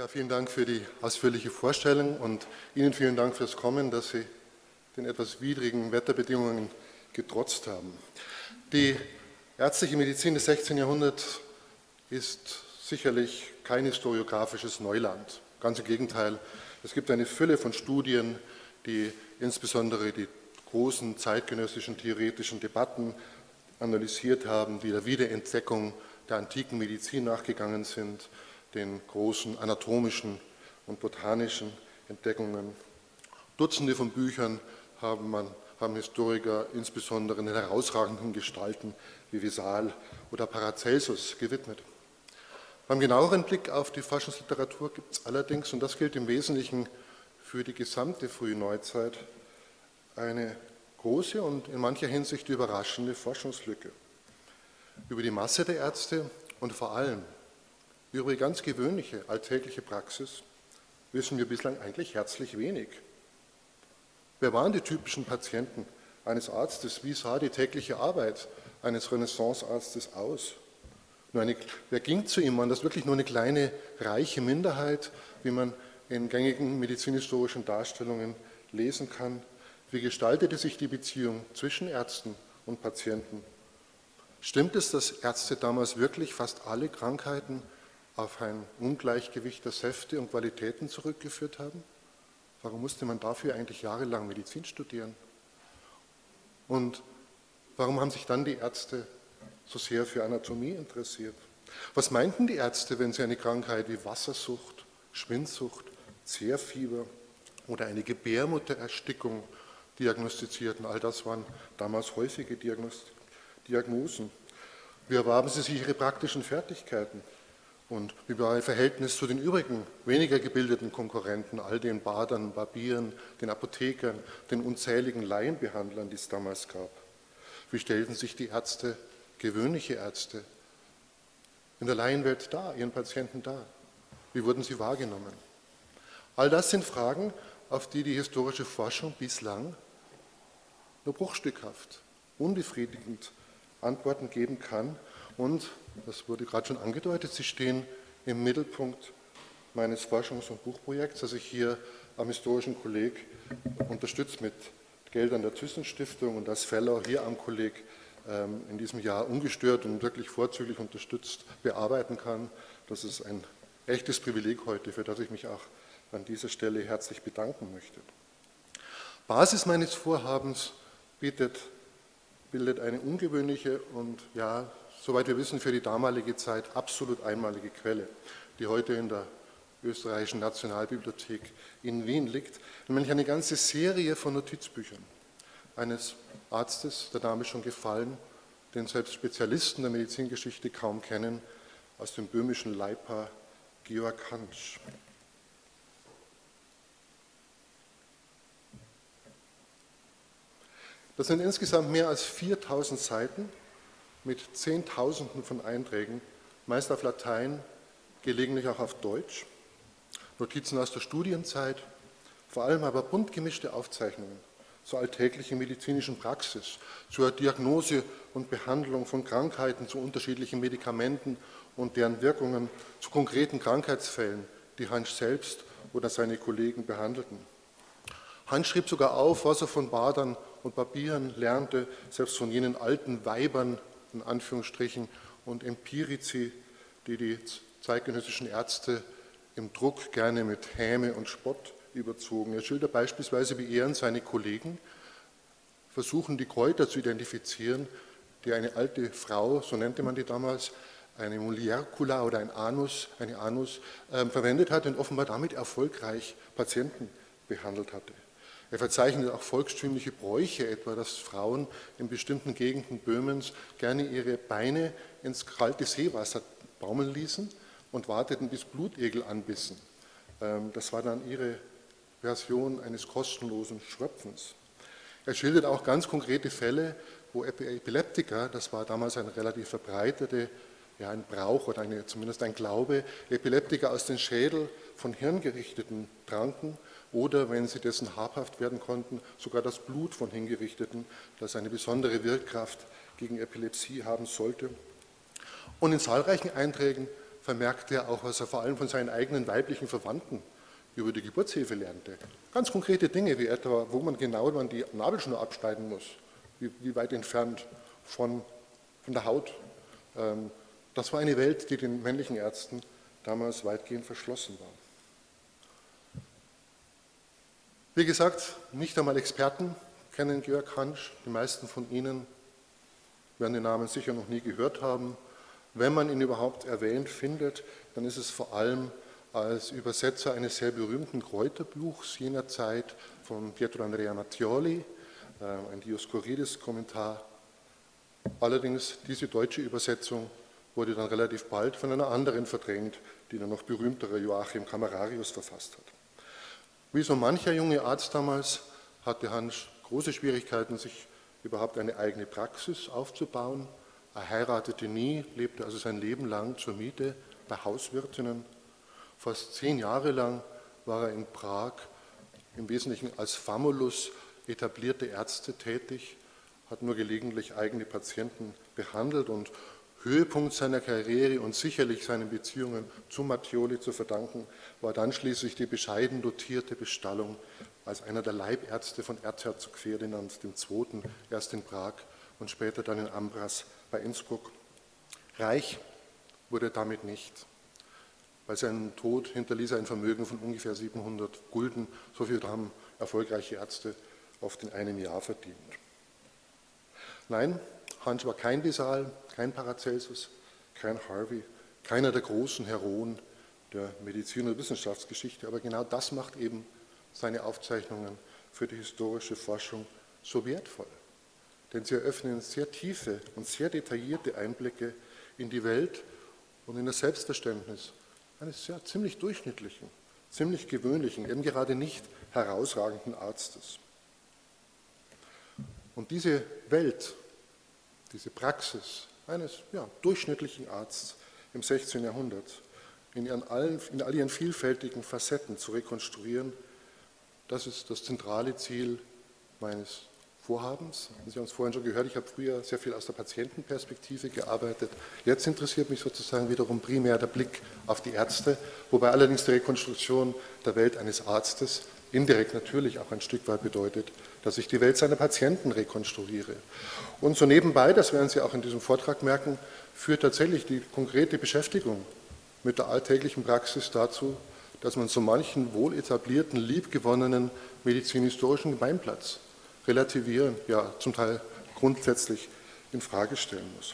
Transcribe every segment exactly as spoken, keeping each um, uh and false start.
vielen Dank für die ausführliche Vorstellung und Ihnen vielen Dank fürs Kommen, dass Sie den etwas widrigen Wetterbedingungen getrotzt haben. Die ärztliche Medizin des sechzehnten Jahrhunderts ist sicherlich kein historiografisches Neuland. Ganz im Gegenteil, es gibt eine Fülle von Studien, die insbesondere die großen zeitgenössischen theoretischen Debatten analysiert haben, die der Wiederentdeckung der antiken Medizin nachgegangen sind, den großen anatomischen und botanischen Entdeckungen. Dutzende von Büchern haben, man, haben Historiker insbesondere den herausragenden Gestalten wie Vesal oder Paracelsus gewidmet. Beim genaueren Blick auf die Forschungsliteratur gibt es allerdings, und das gilt im Wesentlichen für die gesamte frühe Neuzeit, eine große und in mancher Hinsicht überraschende Forschungslücke. Über die Masse der Ärzte und vor allem über die ganz gewöhnliche alltägliche Praxis wissen wir bislang eigentlich herzlich wenig. Wer waren die typischen Patienten eines Arztes? Wie sah die tägliche Arbeit eines Renaissancearztes aus? Nur eine, wer ging zu ihm? War das wirklich nur eine kleine, reiche Minderheit, wie man in gängigen medizinhistorischen Darstellungen lesen kann? Wie gestaltete sich die Beziehung zwischen Ärzten und Patienten? Stimmt es, dass Ärzte damals wirklich fast alle Krankheiten auf ein Ungleichgewicht der Säfte und Qualitäten zurückgeführt haben? Warum musste man dafür eigentlich jahrelang Medizin studieren? Und warum haben sich dann die Ärzte so sehr für Anatomie interessiert? Was meinten die Ärzte, wenn sie eine Krankheit wie Wassersucht, Schwindsucht, Zehrfieber oder eine Gebärmuttererstickung diagnostizierten? All das waren damals häufige Diagnosen. Wie erwarben sie sich ihre praktischen Fertigkeiten? Und wie war ihr Verhältnis zu den übrigen, weniger gebildeten Konkurrenten, all den Badern, Barbieren, den Apothekern, den unzähligen Laienbehandlern, die es damals gab? Wie stellten sich die Ärzte, gewöhnliche Ärzte, in der Laienwelt dar, ihren Patienten dar? Wie wurden sie wahrgenommen? All das sind Fragen, auf die die historische Forschung bislang nur bruchstückhaft, unbefriedigend Antworten geben kann. Und, das wurde gerade schon angedeutet, sie stehen im Mittelpunkt meines Forschungs- und Buchprojekts, das ich hier am Historischen Kolleg unterstützt mit Geldern der Thyssen-Stiftung und das Fellow hier am Kolleg ähm, in diesem Jahr ungestört und wirklich vorzüglich unterstützt bearbeiten kann. Das ist ein echtes Privileg heute, für das ich mich auch an dieser Stelle herzlich bedanken möchte. Basis meines Vorhabens bietet, bildet eine ungewöhnliche und, ja, soweit wir wissen, für die damalige Zeit absolut einmalige Quelle, die heute in der Österreichischen Nationalbibliothek in Wien liegt, nämlich eine ganze Serie von Notizbüchern eines Arztes, der Name schon gefallen, den selbst Spezialisten der Medizingeschichte kaum kennen, aus dem böhmischen Leipa Georg Hantzsch. Das sind insgesamt mehr als viertausend Seiten mit Zehntausenden von Einträgen, meist auf Latein, gelegentlich auch auf Deutsch, Notizen aus der Studienzeit, vor allem aber bunt gemischte Aufzeichnungen zur alltäglichen medizinischen Praxis, zur Diagnose und Behandlung von Krankheiten, zu unterschiedlichen Medikamenten und deren Wirkungen, zu konkreten Krankheitsfällen, die Hantzsch selbst oder seine Kollegen behandelten. Hantzsch schrieb sogar auf, was er von Badern und Barbieren lernte, selbst von jenen alten Weibern, in Anführungsstrichen, und Empirici, die die zeitgenössischen Ärzte im Druck gerne mit Häme und Spott überzogen. Er schildert beispielsweise, wie er und seine Kollegen versuchen, die Kräuter zu identifizieren, die eine alte Frau, so nannte man die damals, eine Muliarcula oder ein Anus, eine Anus, äh, verwendet hat und offenbar damit erfolgreich Patienten behandelt hatte. Er verzeichnet auch volkstümliche Bräuche, etwa, dass Frauen in bestimmten Gegenden Böhmens gerne ihre Beine ins kalte Seewasser baumeln ließen und warteten, bis Blutegel anbissen. Das war dann ihre Version eines kostenlosen Schröpfens. Er schildert auch ganz konkrete Fälle, wo Epileptiker, das war damals eine relativ verbreitete, ja ein Brauch oder eine, zumindest ein Glaube, Epileptiker aus den Schädel von Hirngerichteten tranken, oder, wenn sie dessen habhaft werden konnten, sogar das Blut von Hingerichteten, das eine besondere Wirkkraft gegen Epilepsie haben sollte. Und in zahlreichen Einträgen vermerkte er auch, was er vor allem von seinen eigenen weiblichen Verwandten über die Geburtshilfe lernte. Ganz konkrete Dinge, wie etwa, wo man genau man die Nabelschnur abschneiden muss, wie, wie weit entfernt von, von der Haut. Das war eine Welt, die den männlichen Ärzten damals weitgehend verschlossen war. Wie gesagt, nicht einmal Experten kennen Georg Hansch. Die meisten von Ihnen werden den Namen sicher noch nie gehört haben. Wenn man ihn überhaupt erwähnt findet, dann ist es vor allem als Übersetzer eines sehr berühmten Kräuterbuchs jener Zeit von Pietro Andrea Mattioli, ein Dioskurides-Kommentar. Allerdings diese deutsche Übersetzung wurde dann relativ bald von einer anderen verdrängt, die der noch berühmtere Joachim Camerarius verfasst hat. Wie so mancher junge Arzt damals hatte Hansch große Schwierigkeiten, sich überhaupt eine eigene Praxis aufzubauen. Er heiratete nie, lebte also sein Leben lang zur Miete bei Hauswirtinnen. Fast zehn Jahre lang war er in Prag im Wesentlichen als Famulus etablierte Ärzte tätig, hat nur gelegentlich eigene Patienten behandelt und Höhepunkt seiner Karriere und sicherlich seinen Beziehungen zu Mattioli zu verdanken, war dann schließlich die bescheiden dotierte Bestallung als einer der Leibärzte von Erzherzog Ferdinand der Zweite., erst in Prag und später dann in Ambras bei Innsbruck. Reich wurde er damit nicht. Bei seinem Tod hinterließ er ein Vermögen von ungefähr siebenhundert Gulden. So viel haben erfolgreiche Ärzte oft in einem Jahr verdient. Nein, Hansch war kein Vesal, kein Paracelsus, kein Harvey, keiner der großen Heroen der Medizin- und Wissenschaftsgeschichte, aber genau das macht eben seine Aufzeichnungen für die historische Forschung so wertvoll. Denn sie eröffnen sehr tiefe und sehr detaillierte Einblicke in die Welt und in das Selbstverständnis eines sehr ziemlich durchschnittlichen, ziemlich gewöhnlichen, eben gerade nicht herausragenden Arztes. Und diese Welt, diese Praxis eines ja, durchschnittlichen Arztes im sechzehnten. Jahrhundert in, ihren allen, in all ihren vielfältigen Facetten zu rekonstruieren, das ist das zentrale Ziel meines Vorhabens. Sie haben es vorhin schon gehört, ich habe früher sehr viel aus der Patientenperspektive gearbeitet. Jetzt interessiert mich sozusagen wiederum primär der Blick auf die Ärzte, wobei allerdings die Rekonstruktion der Welt eines Arztes indirekt natürlich auch ein Stück weit bedeutet, dass ich die Welt seiner Patienten rekonstruiere. Und so nebenbei, das werden Sie auch in diesem Vortrag merken, führt tatsächlich die konkrete Beschäftigung mit der alltäglichen Praxis dazu, dass man so manchen wohl etablierten, liebgewonnenen medizinhistorischen Gemeinplatz relativieren, ja zum Teil grundsätzlich in Frage stellen muss.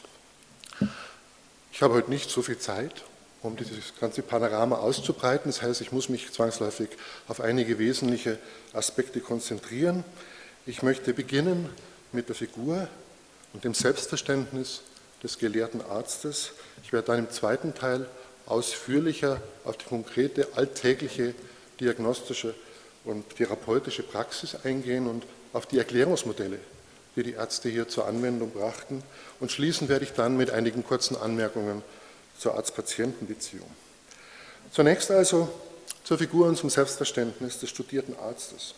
Ich habe heute nicht so viel Zeit, um dieses ganze Panorama auszubreiten. Das heißt, ich muss mich zwangsläufig auf einige wesentliche Aspekte konzentrieren. Ich möchte beginnen mit der Figur und dem Selbstverständnis des gelehrten Arztes. Ich werde dann im zweiten Teil ausführlicher auf die konkrete, alltägliche, diagnostische und therapeutische Praxis eingehen und auf die Erklärungsmodelle, die die Ärzte hier zur Anwendung brachten. Und schließen werde ich dann mit einigen kurzen Anmerkungen zur Arzt-Patienten-Beziehung. Zunächst also zur Figur und zum Selbstverständnis des studierten Arztes.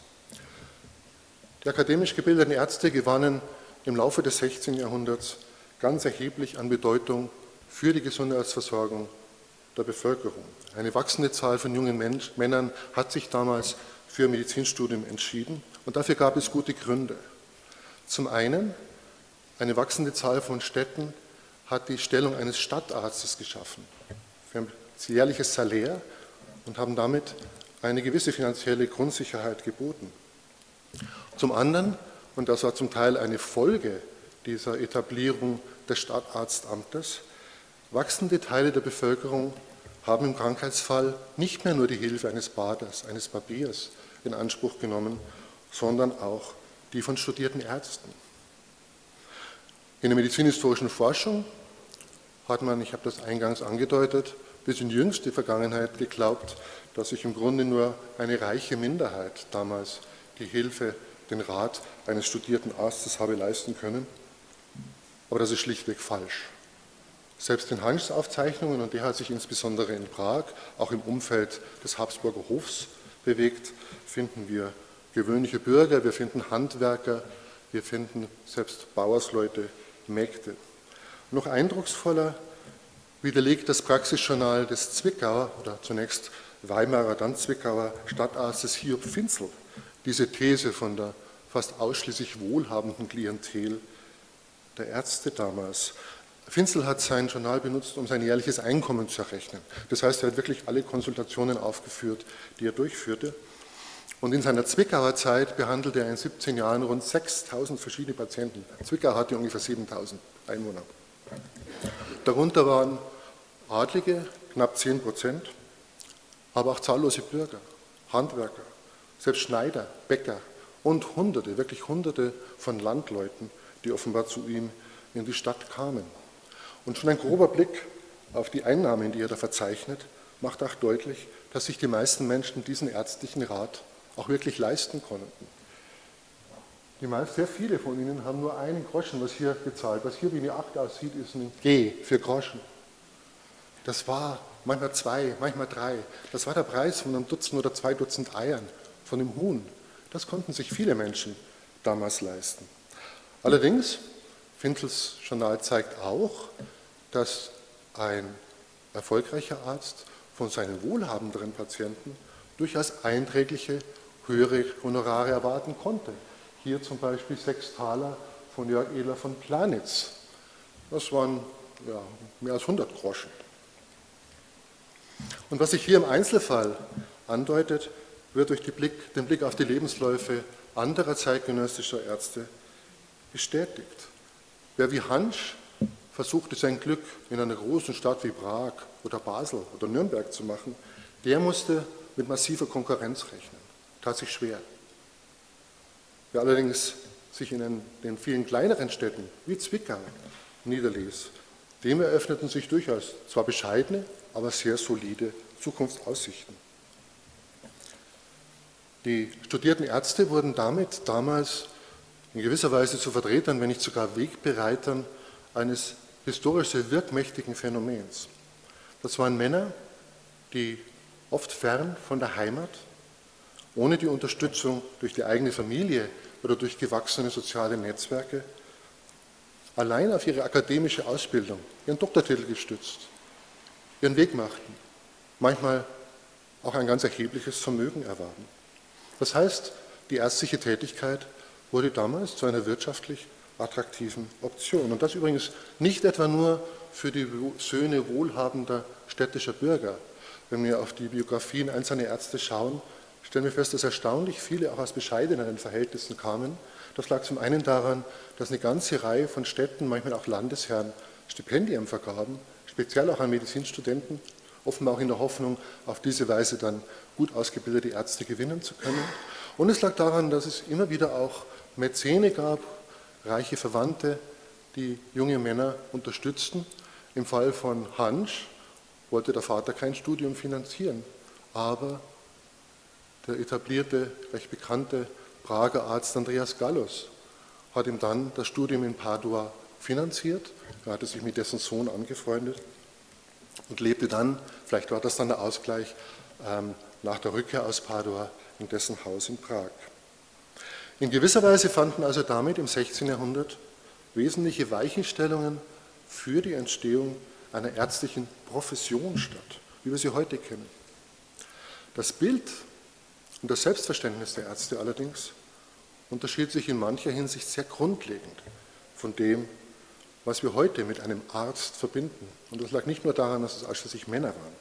Die akademisch gebildeten Ärzte gewannen im Laufe des sechzehnten. Jahrhunderts ganz erheblich an Bedeutung für die Gesundheitsversorgung der Bevölkerung. Eine wachsende Zahl von jungen Mensch, Männern hat sich damals für ein Medizinstudium entschieden und dafür gab es gute Gründe. Zum einen, eine wachsende Zahl von Städten hat die Stellung eines Stadtarztes geschaffen für ein jährliches Salär und haben damit eine gewisse finanzielle Grundsicherheit geboten. Zum anderen, und das war zum Teil eine Folge dieser Etablierung des Stadtarztamtes, wachsende Teile der Bevölkerung haben im Krankheitsfall nicht mehr nur die Hilfe eines Baders, eines Barbiers in Anspruch genommen, sondern auch die von studierten Ärzten. In der medizinhistorischen Forschung hat man, ich habe das eingangs angedeutet, bis in die jüngste Vergangenheit geglaubt, dass sich im Grunde nur eine reiche Minderheit damals die Hilfe, den Rat eines studierten Arztes habe leisten können. Aber das ist schlichtweg falsch. Selbst in Hanschs Aufzeichnungen, und der hat sich insbesondere in Prag, auch im Umfeld des Habsburger Hofs bewegt, finden wir gewöhnliche Bürger, wir finden Handwerker, wir finden selbst Bauersleute, Mägde. Noch eindrucksvoller widerlegt das Praxisjournal des Zwickauer, oder zunächst Weimarer, dann Zwickauer Stadtarztes Hiob Finzel, diese These von der fast ausschließlich wohlhabenden Klientel der Ärzte damals. Finzel hat sein Journal benutzt, um sein jährliches Einkommen zu errechnen. Das heißt, er hat wirklich alle Konsultationen aufgeführt, die er durchführte. Und in seiner Zwickauer Zeit behandelte er in siebzehn Jahren rund sechstausend verschiedene Patienten. Zwickau hatte ungefähr siebentausend Einwohner. Darunter waren Adlige, knapp zehn Prozent, aber auch zahllose Bürger, Handwerker, selbst Schneider, Bäcker und Hunderte, wirklich Hunderte von Landleuten, die offenbar zu ihm in die Stadt kamen. Und schon ein grober Blick auf die Einnahmen, die er da verzeichnet, macht auch deutlich, dass sich die meisten Menschen diesen ärztlichen Rat auch wirklich leisten konnten. Die meisten, sehr viele von ihnen haben nur einen Groschen, was hier gezahlt. Was hier wie eine acht aussieht, ist ein G für Groschen. Das war manchmal zwei, manchmal drei. Das war der Preis von einem Dutzend oder zwei Dutzend Eiern, von einem Huhn. Das konnten sich viele Menschen damals leisten. Allerdings, Finzels Journal zeigt auch, dass ein erfolgreicher Arzt von seinen wohlhabenderen Patienten durchaus einträgliche höhere Honorare erwarten konnte. Hier zum Beispiel sechs Taler von Jörg Edler von Planitz. Das waren ja, mehr als hundert Groschen. Und was sich hier im Einzelfall andeutet, wird durch Blick, den Blick auf die Lebensläufe anderer zeitgenössischer Ärzte bestätigt. Wer wie Hansch versuchte, sein Glück in einer großen Stadt wie Prag oder Basel oder Nürnberg zu machen, der musste mit massiver Konkurrenz rechnen. Tat sich schwer. Wer allerdings sich in den vielen kleineren Städten wie Zwickau niederließ, dem eröffneten sich durchaus zwar bescheidene, aber sehr solide Zukunftsaussichten. Die studierten Ärzte wurden damit damals in gewisser Weise zu Vertretern, wenn nicht sogar Wegbereitern eines historisch sehr wirkmächtigen Phänomens. Das waren Männer, die oft fern von der Heimat, ohne die Unterstützung durch die eigene Familie oder durch gewachsene soziale Netzwerke, allein auf ihre akademische Ausbildung, ihren Doktortitel gestützt, ihren Weg machten, manchmal auch ein ganz erhebliches Vermögen erwarben. Das heißt, die ärztliche Tätigkeit wurde damals zu einer wirtschaftlich attraktiven Option. Und das übrigens nicht etwa nur für die Söhne wohlhabender städtischer Bürger. Wenn wir auf die Biografien einzelner Ärzte schauen, stellen wir fest, dass erstaunlich viele auch aus bescheideneren Verhältnissen kamen. Das lag zum einen daran, dass eine ganze Reihe von Städten, manchmal auch Landesherren, Stipendien vergaben, speziell auch an Medizinstudenten, offenbar auch in der Hoffnung, auf diese Weise dann gut ausgebildete Ärzte gewinnen zu können. Und es lag daran, dass es immer wieder auch Mäzene gab, reiche Verwandte, die junge Männer unterstützten. Im Fall von Hansch wollte der Vater kein Studium finanzieren, aber der etablierte, recht bekannte Prager Arzt Andreas Gallus hat ihm dann das Studium in Padua finanziert. Er hatte sich mit dessen Sohn angefreundet und lebte dann, vielleicht war das dann der Ausgleich, ähm, nach der Rückkehr aus Padua in dessen Haus in Prag. In gewisser Weise fanden also damit im sechzehnten Jahrhundert wesentliche Weichenstellungen für die Entstehung einer ärztlichen Profession statt, wie wir sie heute kennen. Das Bild und das Selbstverständnis der Ärzte allerdings unterschied sich in mancher Hinsicht sehr grundlegend von dem, was wir heute mit einem Arzt verbinden. Und das lag nicht nur daran, dass es ausschließlich Männer waren.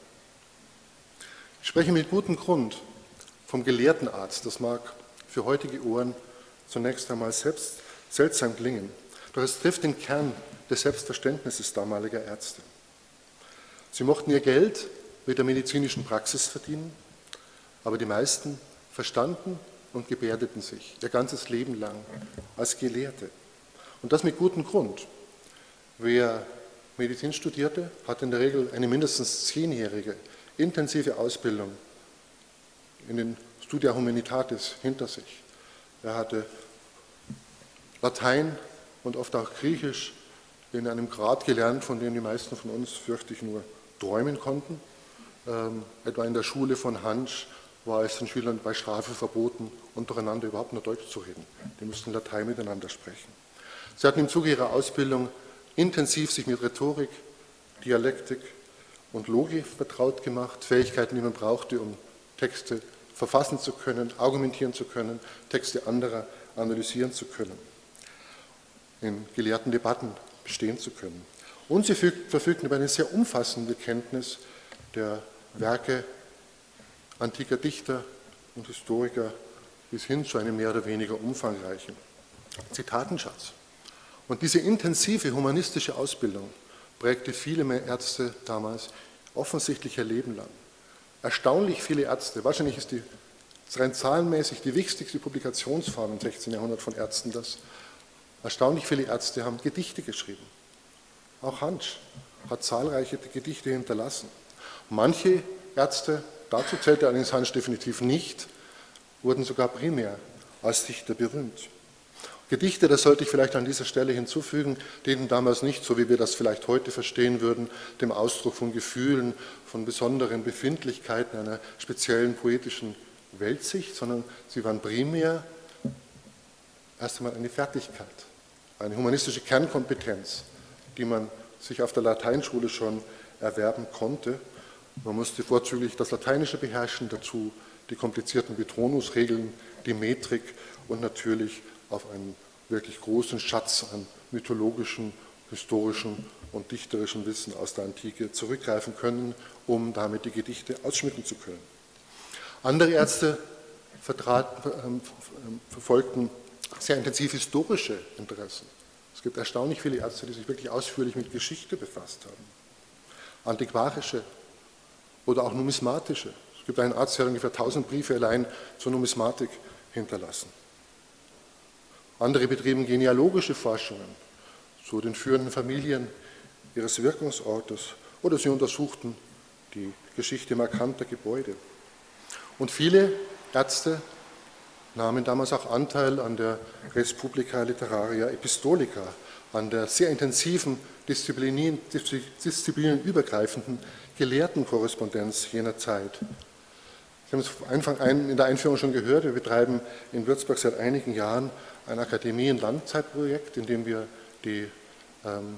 Ich spreche mit gutem Grund vom gelehrten Arzt. Das mag für heutige Ohren zunächst einmal selbst seltsam klingen, doch es trifft den Kern des Selbstverständnisses damaliger Ärzte. Sie mochten ihr Geld mit der medizinischen Praxis verdienen, aber die meisten verstanden und gebärdeten sich ihr ganzes Leben lang als Gelehrte. Und das mit gutem Grund. Wer Medizin studierte, hat in der Regel eine mindestens zehnjährige intensive Ausbildung in den Studia Humanitatis hinter sich. Er hatte Latein und oft auch Griechisch in einem Grad gelernt, von dem die meisten von uns, fürchte ich, nur träumen konnten. Ähm, etwa in der Schule von Hansch war es den Schülern bei Strafe verboten, untereinander überhaupt nur Deutsch zu reden. Die mussten Latein miteinander sprechen. Sie hatten im Zuge ihrer Ausbildung intensiv sich mit Rhetorik, Dialektik und Logik vertraut gemacht, Fähigkeiten, die man brauchte, um Texte verfassen zu können, argumentieren zu können, Texte anderer analysieren zu können, in gelehrten Debatten bestehen zu können. Und sie verfügten über eine sehr umfassende Kenntnis der Werke antiker Dichter und Historiker bis hin zu einem mehr oder weniger umfangreichen Zitatenschatz. Und diese intensive humanistische Ausbildung prägte viele mehr Ärzte damals offensichtlich ihr Leben lang. Erstaunlich viele Ärzte, wahrscheinlich ist die rein zahlenmäßig die wichtigste Publikationsform im sechzehnten Jahrhundert von Ärzten das, erstaunlich viele Ärzte haben Gedichte geschrieben. Auch Hantzsch hat zahlreiche Gedichte hinterlassen. Manche Ärzte, dazu zählte allerdings Hantzsch definitiv nicht, wurden sogar primär als Dichter berühmt. Gedichte, das sollte ich vielleicht an dieser Stelle hinzufügen, dienten damals nicht, so wie wir das vielleicht heute verstehen würden, dem Ausdruck von Gefühlen, von besonderen Befindlichkeiten, einer speziellen poetischen Weltsicht, sondern sie waren primär erst einmal eine Fertigkeit, eine humanistische Kernkompetenz, die man sich auf der Lateinschule schon erwerben konnte. Man musste vorzüglich das Lateinische beherrschen, dazu die komplizierten Betonungsregeln, die Metrik und natürlich auf einen wirklich großen Schatz an mythologischem, historischem und dichterischem Wissen aus der Antike zurückgreifen können, um damit die Gedichte ausschmücken zu können. Andere Ärzte vertraten, verfolgten sehr intensiv historische Interessen. Es gibt erstaunlich viele Ärzte, die sich wirklich ausführlich mit Geschichte befasst haben. Antiquarische oder auch numismatische. Es gibt einen Arzt, der hat ungefähr tausend Briefe allein zur Numismatik hinterlassen. Andere betrieben genealogische Forschungen zu den führenden Familien ihres Wirkungsortes oder sie untersuchten die Geschichte markanter Gebäude. Und viele Ärzte nahmen damals auch Anteil an der Res Publica Literaria Epistolica, an der sehr intensiven, disziplinenübergreifenden Gelehrtenkorrespondenz jener Zeit. Sie haben es in der Einführung schon gehört, wir betreiben in Würzburg seit einigen Jahren ein Akademien-Langzeitprojekt, in dem wir die ähm,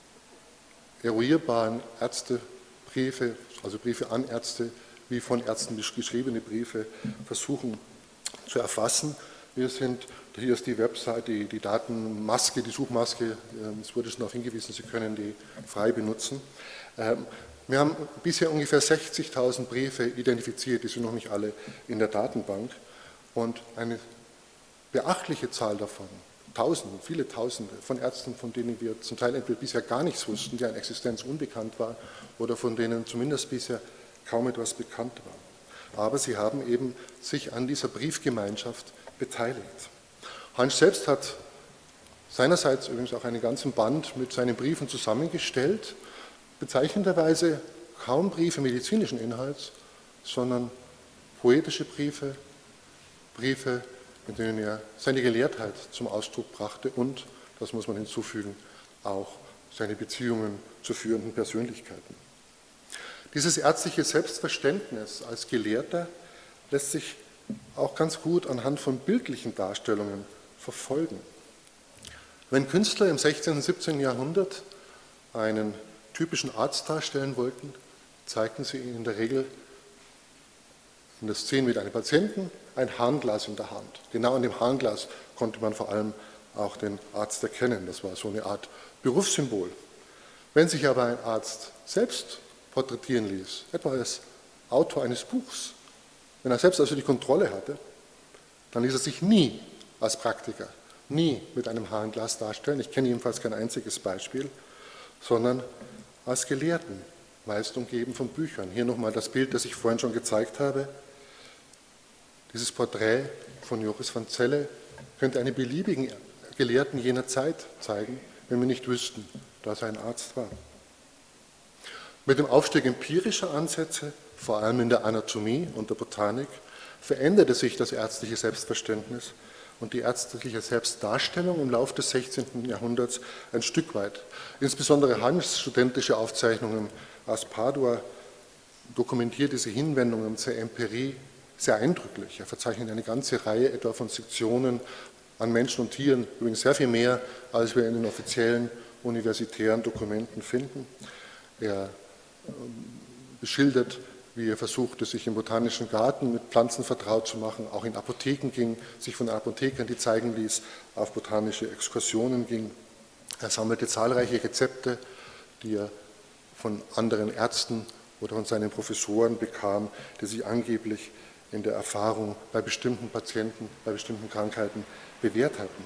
eruierbaren Ärztebriefe, also Briefe an Ärzte, wie von Ärzten geschriebene Briefe, versuchen zu erfassen. Wir sind, hier ist die Website, die, die Datenmaske, die Suchmaske, es wurde schon darauf hingewiesen, Sie können die frei benutzen. Ähm, Wir haben bisher ungefähr sechzigtausend Briefe identifiziert, die sind noch nicht alle in der Datenbank. Und eine beachtliche Zahl davon, Tausende, viele Tausende von Ärzten, von denen wir zum Teil entweder bisher gar nichts wussten, deren Existenz unbekannt war, oder von denen zumindest bisher kaum etwas bekannt war. Aber sie haben eben sich an dieser Briefgemeinschaft beteiligt. Hantzsch selbst hat seinerseits übrigens auch einen ganzen Band mit seinen Briefen zusammengestellt, bezeichnenderweise kaum Briefe medizinischen Inhalts, sondern poetische Briefe, Briefe, in denen er seine Gelehrtheit zum Ausdruck brachte und, das muss man hinzufügen, auch seine Beziehungen zu führenden Persönlichkeiten. Dieses ärztliche Selbstverständnis als Gelehrter lässt sich auch ganz gut anhand von bildlichen Darstellungen verfolgen. Wenn Künstler im sechzehnten und siebzehnten Jahrhundert einen typischen Arzt darstellen wollten, zeigten sie ihn in der Regel in der Szene mit einem Patienten ein Harnglas in der Hand. Genau an dem Harnglas konnte man vor allem auch den Arzt erkennen. Das war so eine Art Berufssymbol. Wenn sich aber ein Arzt selbst porträtieren ließ, etwa als Autor eines Buchs, wenn er selbst also die Kontrolle hatte, dann ließ er sich nie als Praktiker, nie mit einem Harnglas darstellen, ich kenne jedenfalls kein einziges Beispiel, sondern als Gelehrten, meist umgeben von Büchern. Hier nochmal das Bild, das ich vorhin schon gezeigt habe. Dieses Porträt von Joris van Celle könnte einen beliebigen Gelehrten jener Zeit zeigen, wenn wir nicht wüssten, dass er ein Arzt war. Mit dem Aufstieg empirischer Ansätze, vor allem in der Anatomie und der Botanik, veränderte sich das ärztliche Selbstverständnis und die ärztliche Selbstdarstellung im Laufe des sechzehnten Jahrhunderts ein Stück weit. Insbesondere Hantzschs studentische Aufzeichnungen aus Padua dokumentiert diese Hinwendungen zur Empirie sehr eindrücklich. Er verzeichnet eine ganze Reihe etwa von Sektionen an Menschen und Tieren, übrigens sehr viel mehr, als wir in den offiziellen universitären Dokumenten finden. Er beschildert, wie er versuchte, sich im botanischen Garten mit Pflanzen vertraut zu machen, auch in Apotheken ging, sich von Apothekern die zeigen ließ, auf botanische Exkursionen ging. Er sammelte zahlreiche Rezepte, die er von anderen Ärzten oder von seinen Professoren bekam, die sich angeblich in der Erfahrung bei bestimmten Patienten, bei bestimmten Krankheiten bewährt hatten.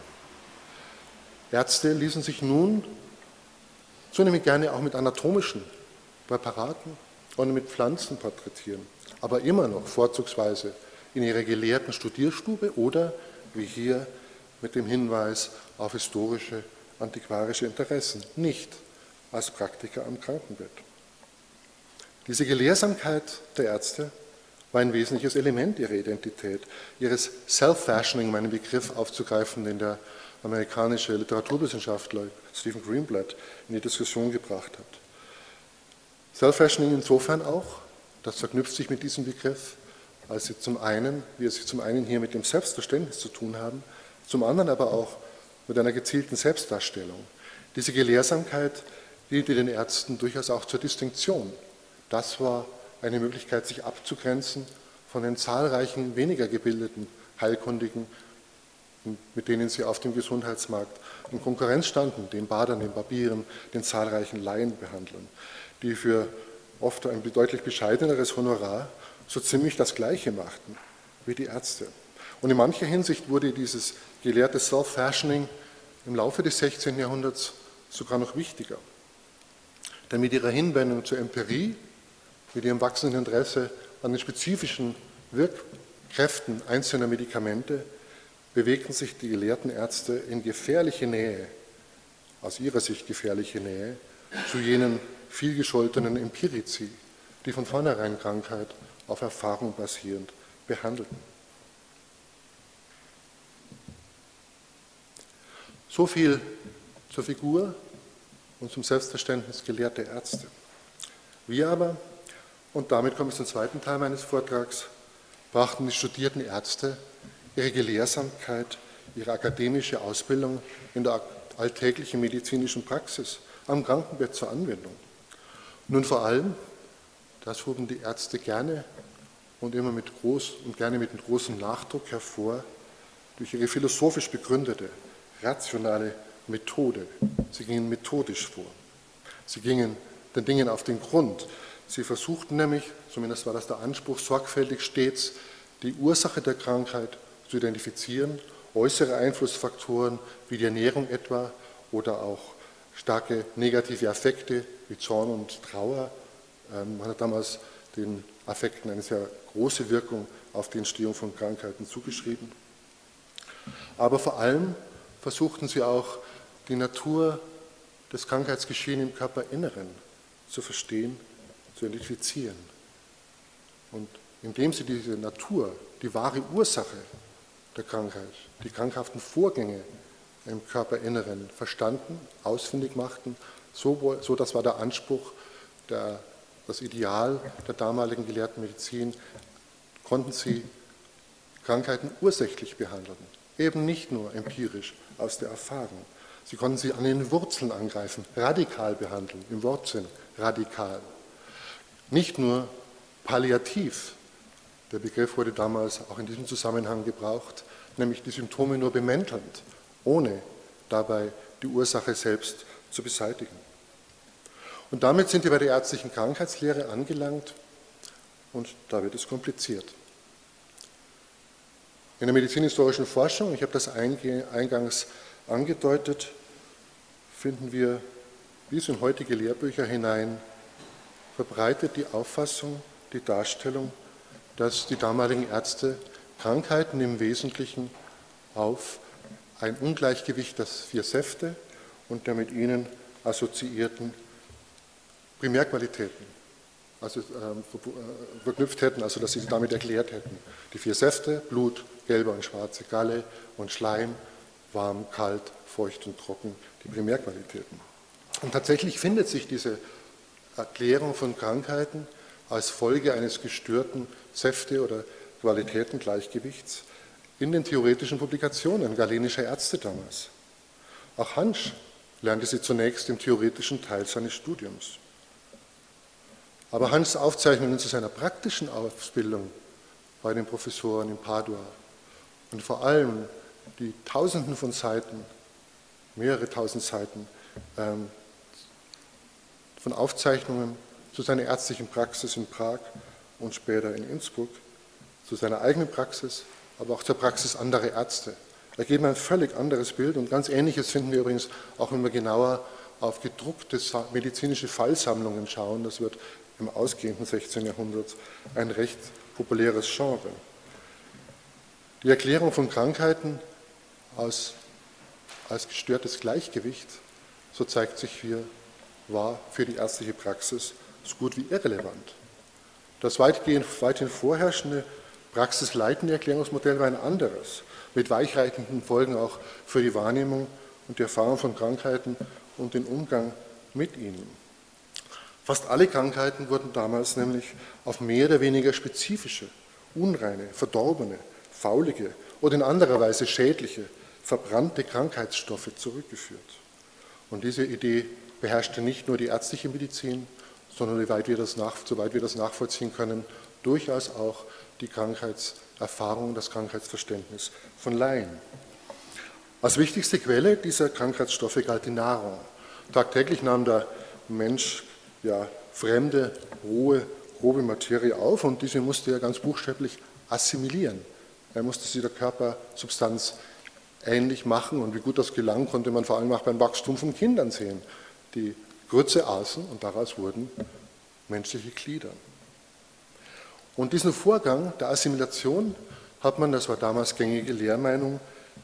Ärzte ließen sich nun zunehmend gerne auch mit anatomischen Präparaten und mit Pflanzen porträtieren, aber immer noch vorzugsweise in ihrer gelehrten Studierstube oder, wie hier, mit dem Hinweis auf historische, antiquarische Interessen, nicht als Praktiker am Krankenbett. Diese Gelehrsamkeit der Ärzte war ein wesentliches Element ihrer Identität, ihres Self-Fashioning, um einen Begriff aufzugreifen, den der amerikanische Literaturwissenschaftler Stephen Greenblatt in die Diskussion gebracht hat. Self-Fashioning insofern auch, das verknüpft sich mit diesem Begriff, als sie zum einen, wir sie zum einen hier mit dem Selbstverständnis zu tun haben, zum anderen aber auch mit einer gezielten Selbstdarstellung. Diese Gelehrsamkeit diente den Ärzten durchaus auch zur Distinktion. Das war eine Möglichkeit, sich abzugrenzen von den zahlreichen, weniger gebildeten Heilkundigen, mit denen sie auf dem Gesundheitsmarkt in Konkurrenz standen, den Badern, den Barbieren, den zahlreichen Laienbehandlern, die für oft ein deutlich bescheideneres Honorar so ziemlich das Gleiche machten wie die Ärzte. Und in mancher Hinsicht wurde dieses gelehrte Self-Fashioning im Laufe des sechzehnten Jahrhunderts sogar noch wichtiger. Denn mit ihrer Hinwendung zur Empirie, mit ihrem wachsenden Interesse an den spezifischen Wirkkräften einzelner Medikamente, bewegten sich die gelehrten Ärzte in gefährliche Nähe, aus ihrer Sicht gefährliche Nähe, zu jenen vielgescholtenen Empirici, die von vornherein Krankheit auf Erfahrung basierend behandelten. So viel zur Figur und zum Selbstverständnis gelehrter Ärzte. Wir aber, und damit komme ich zum zweiten Teil meines Vortrags, brachten die studierten Ärzte ihre Gelehrsamkeit, ihre akademische Ausbildung in der alltäglichen medizinischen Praxis am Krankenbett zur Anwendung. Nun vor allem, das hoben die Ärzte gerne und immer mit groß und gerne mit großem Nachdruck hervor, durch ihre philosophisch begründete, rationale Methode. Sie gingen methodisch vor. Sie gingen den Dingen auf den Grund. Sie versuchten nämlich, zumindest war das der Anspruch, sorgfältig stets die Ursache der Krankheit zu identifizieren, äußere Einflussfaktoren wie die Ernährung etwa oder auch starke negative Affekte wie Zorn und Trauer. Man hat damals den Affekten eine sehr große Wirkung auf die Entstehung von Krankheiten zugeschrieben. Aber vor allem versuchten sie auch, die Natur des Krankheitsgeschehens im Körperinneren zu verstehen, zu identifizieren. Und indem sie diese Natur, die wahre Ursache der Krankheit, die krankhaften Vorgänge im Körperinneren verstanden, ausfindig machten, so, so das war der Anspruch, der, das Ideal der damaligen gelehrten Medizin, konnten sie Krankheiten ursächlich behandeln, eben nicht nur empirisch aus der Erfahrung. Sie konnten sie an den Wurzeln angreifen, radikal behandeln, im Wortsinn radikal. Nicht nur palliativ, der Begriff wurde damals auch in diesem Zusammenhang gebraucht, nämlich die Symptome nur bemäntelnd, ohne dabei die Ursache selbst zu beseitigen. Und damit sind wir bei der ärztlichen Krankheitslehre angelangt und da wird es kompliziert. In der medizinhistorischen Forschung, ich habe das eingangs angedeutet, finden wir bis in heutige Lehrbücher hinein verbreitet die Auffassung, die Darstellung, dass die damaligen Ärzte Krankheiten im Wesentlichen auf ein Ungleichgewicht der vier Säfte und der mit ihnen assoziierten Primärqualitäten also, äh, verknüpft hätten, also dass sie damit erklärt hätten. Die vier Säfte, Blut, gelbe und schwarze Galle und Schleim, warm, kalt, feucht und trocken, die Primärqualitäten. Und tatsächlich findet sich diese Erklärung von Krankheiten als Folge eines gestörten Säfte- oder Qualitätengleichgewichts in den theoretischen Publikationen galenischer Ärzte damals. Auch Hansch lernte sie zunächst im theoretischen Teil seines Studiums. Aber Hans' Aufzeichnungen zu seiner praktischen Ausbildung bei den Professoren in Padua und vor allem die Tausenden von Seiten, mehrere tausend Seiten ähm, von Aufzeichnungen zu seiner ärztlichen Praxis in Prag und später in Innsbruck, zu seiner eigenen Praxis, aber auch zur Praxis anderer Ärzte, ergeben ein völlig anderes Bild und ganz Ähnliches finden wir übrigens auch, wenn wir genauer auf gedruckte medizinische Fallsammlungen schauen. Das wird im ausgehenden sechzehnten Jahrhundert ein recht populäres Genre. Die Erklärung von Krankheiten als, als gestörtes Gleichgewicht, so zeigt sich hier, war für die ärztliche Praxis so gut wie irrelevant. Das weitgehend, weithin vorherrschende praxisleitende Erklärungsmodell war ein anderes, mit weichreichenden Folgen auch für die Wahrnehmung und die Erfahrung von Krankheiten und den Umgang mit ihnen. Fast alle Krankheiten wurden damals nämlich auf mehr oder weniger spezifische, unreine, verdorbene, faulige oder in anderer Weise schädliche, verbrannte Krankheitsstoffe zurückgeführt. Und diese Idee beherrschte nicht nur die ärztliche Medizin, sondern soweit wir das, nach, soweit wir das nachvollziehen können, durchaus auch die Krankheitserfahrung, das Krankheitsverständnis von Laien. Als wichtigste Quelle dieser Krankheitsstoffe galt die Nahrung. Tagtäglich nahm der Mensch ja, fremde, rohe, grobe Materie auf und diese musste er ganz buchstäblich assimilieren. Er musste sie der Körpersubstanz ähnlich machen und wie gut das gelang, konnte man vor allem auch beim Wachstum von Kindern sehen, die Grütze aßen und daraus wurden menschliche Glieder. Und diesen Vorgang der Assimilation hat man, das war damals gängige Lehrmeinung,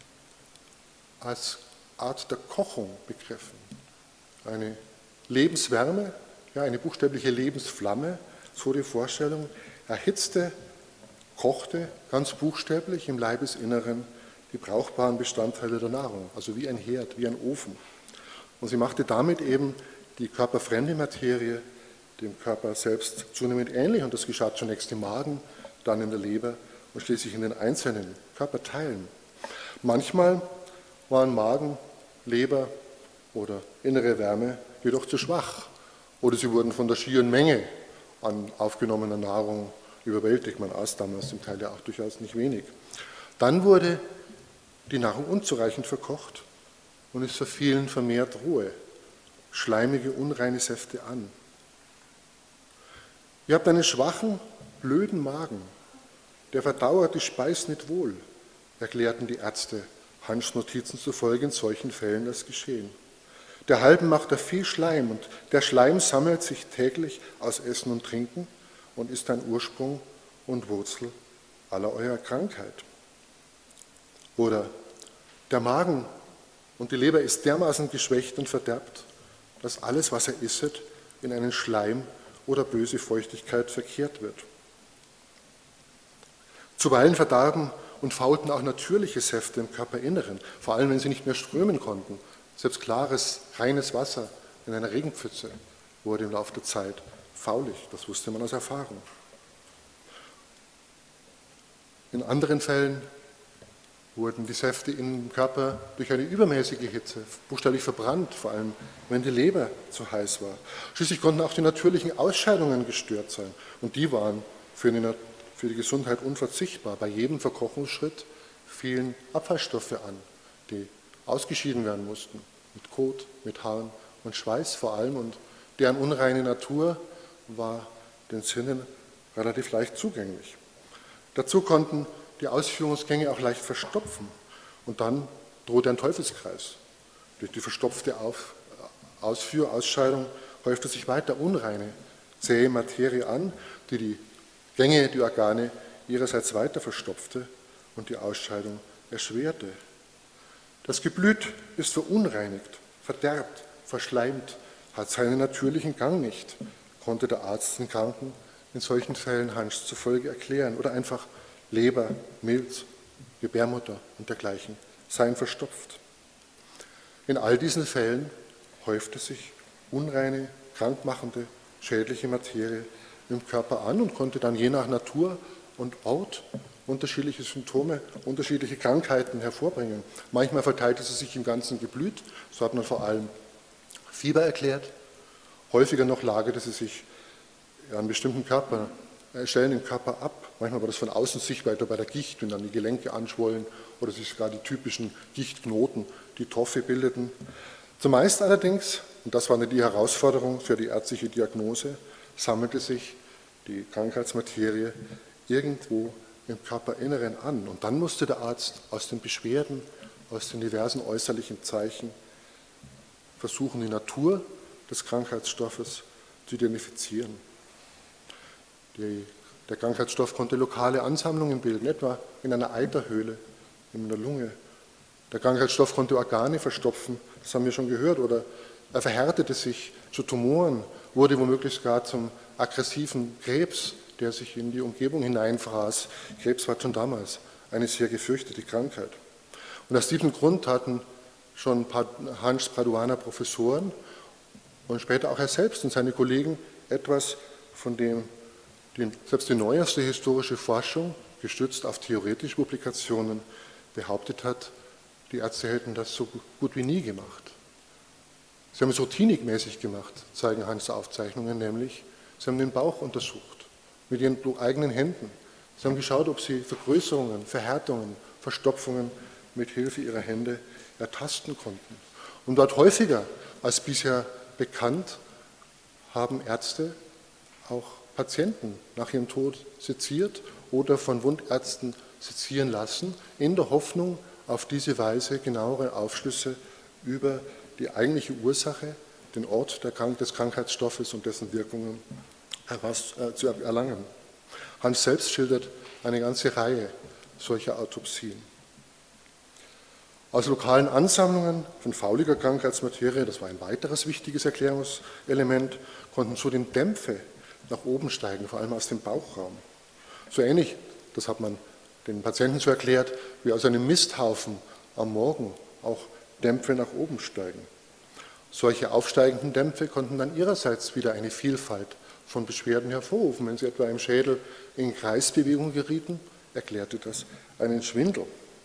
als Art der Kochung begriffen. Eine Lebenswärme, ja, eine buchstäbliche Lebensflamme, so die Vorstellung, erhitzte, kochte ganz buchstäblich im Leibesinneren die brauchbaren Bestandteile der Nahrung, also wie ein Herd, wie ein Ofen. Und sie machte damit eben die körperfremde Materie dem Körper selbst zunehmend ähnlich und das geschah zunächst im Magen, dann in der Leber und schließlich in den einzelnen Körperteilen. Manchmal waren Magen, Leber oder innere Wärme jedoch zu schwach oder sie wurden von der schieren Menge an aufgenommener Nahrung überwältigt. Man aß damals zum Teil ja auch durchaus nicht wenig. Dann wurde die Nahrung unzureichend verkocht und es verfielen vermehrt rohe, schleimige, unreine Säfte an. Ihr habt einen schwachen, blöden Magen, der verdauert die Speis nicht wohl, erklärten die Ärzte Hans' Notizen zufolge in solchen Fällen das Geschehen. Der Halben macht er viel Schleim und der Schleim sammelt sich täglich aus Essen und Trinken und ist ein Ursprung und Wurzel aller eurer Krankheit. Oder der Magen und die Leber ist dermaßen geschwächt und verderbt, dass alles, was er isset, in einen Schleim oder böse Feuchtigkeit verkehrt wird. Zuweilen verdarben und faulten auch natürliche Säfte im Körperinneren, vor allem wenn sie nicht mehr strömen konnten. Selbst klares, reines Wasser in einer Regenpfütze wurde im Laufe der Zeit faulig, das wusste man aus Erfahrung. In anderen Fällen wurden die Säfte im Körper durch eine übermäßige Hitze buchstäblich verbrannt, vor allem wenn die Leber zu heiß war. Schließlich konnten auch die natürlichen Ausscheidungen gestört sein und die waren für die, für die Gesundheit unverzichtbar. Bei jedem Verkochungsschritt fielen Abfallstoffe an, die ausgeschieden werden mussten, mit Kot, mit Harn und Schweiß vor allem und deren unreine Natur war den Sinnen relativ leicht zugänglich. Dazu konnten die Ausführungsgänge auch leicht verstopfen und dann drohte ein Teufelskreis. Durch die verstopfte Auf, Ausführ, Ausscheidung häufte sich weiter unreine, zähe Materie an, die die Gänge, die Organe ihrerseits weiter verstopfte und die Ausscheidung erschwerte. Das Geblüt ist verunreinigt, verderbt, verschleimt, hat seinen natürlichen Gang nicht, konnte der Arzt den Kranken in solchen Fällen Hans zufolge erklären oder einfach Leber, Milz, Gebärmutter und dergleichen seien verstopft. In all diesen Fällen häufte sich unreine, krankmachende, schädliche Materie im Körper an und konnte dann je nach Natur und Ort unterschiedliche Symptome, unterschiedliche Krankheiten hervorbringen. Manchmal verteilte sie sich im ganzen Geblüt, so hat man vor allem Fieber erklärt. Häufiger noch lagerte sie sich an bestimmten Körper, äh, Stellen im Körper ab. Manchmal war das von außen sichtbar, etwa bei der Gicht, wenn dann die Gelenke anschwollen oder sich sogar die typischen Gichtknoten, die Trophe bildeten. Zumeist allerdings, und das war die Herausforderung für die ärztliche Diagnose, sammelte sich die Krankheitsmaterie irgendwo im Körperinneren an. Und dann musste der Arzt aus den Beschwerden, aus den diversen äußerlichen Zeichen versuchen, die Natur des Krankheitsstoffes zu identifizieren. Die, der Krankheitsstoff konnte lokale Ansammlungen bilden, etwa in einer Eiterhöhle, in der Lunge. Der Krankheitsstoff konnte Organe verstopfen, das haben wir schon gehört, oder er verhärtete sich zu Tumoren, wurde womöglich gar zum aggressiven Krebs, der sich in die Umgebung hineinfraß. Krebs war schon damals eine sehr gefürchtete Krankheit. Und aus diesem Grund hatten schon Hans Paduaner Professoren und später auch er selbst und seine Kollegen etwas, von dem die, selbst die neueste historische Forschung, gestützt auf theoretische Publikationen, behauptet hat, die Ärzte hätten das so gut wie nie gemacht. Sie haben es routinigmäßig gemacht, zeigen Hans' Aufzeichnungen, nämlich sie haben den Bauch untersucht mit ihren eigenen Händen. Sie haben geschaut, ob sie Vergrößerungen, Verhärtungen, Verstopfungen mit Hilfe ihrer Hände ertasten konnten. Und dort häufiger als bisher bekannt haben Ärzte auch Patienten nach ihrem Tod seziert oder von Wundärzten sezieren lassen, in der Hoffnung, auf diese Weise genauere Aufschlüsse über die eigentliche Ursache, den Ort der Krank- des Krankheitsstoffes und dessen Wirkungen heraus, äh, zu erlangen. Hans selbst schildert eine ganze Reihe solcher Autopsien. Aus lokalen Ansammlungen von fauliger Krankheitsmaterie, das war ein weiteres wichtiges Erklärungselement, konnten zudem Dämpfe nach oben steigen, vor allem aus dem Bauchraum. So ähnlich, das hat man den Patienten so erklärt, wie aus einem Misthaufen am Morgen auch Dämpfe nach oben steigen. Solche aufsteigenden Dämpfe konnten dann ihrerseits wieder eine Vielfalt von Beschwerden hervorrufen. Wenn sie etwa im Schädel in Kreisbewegung gerieten, erklärte das einen Schwindel.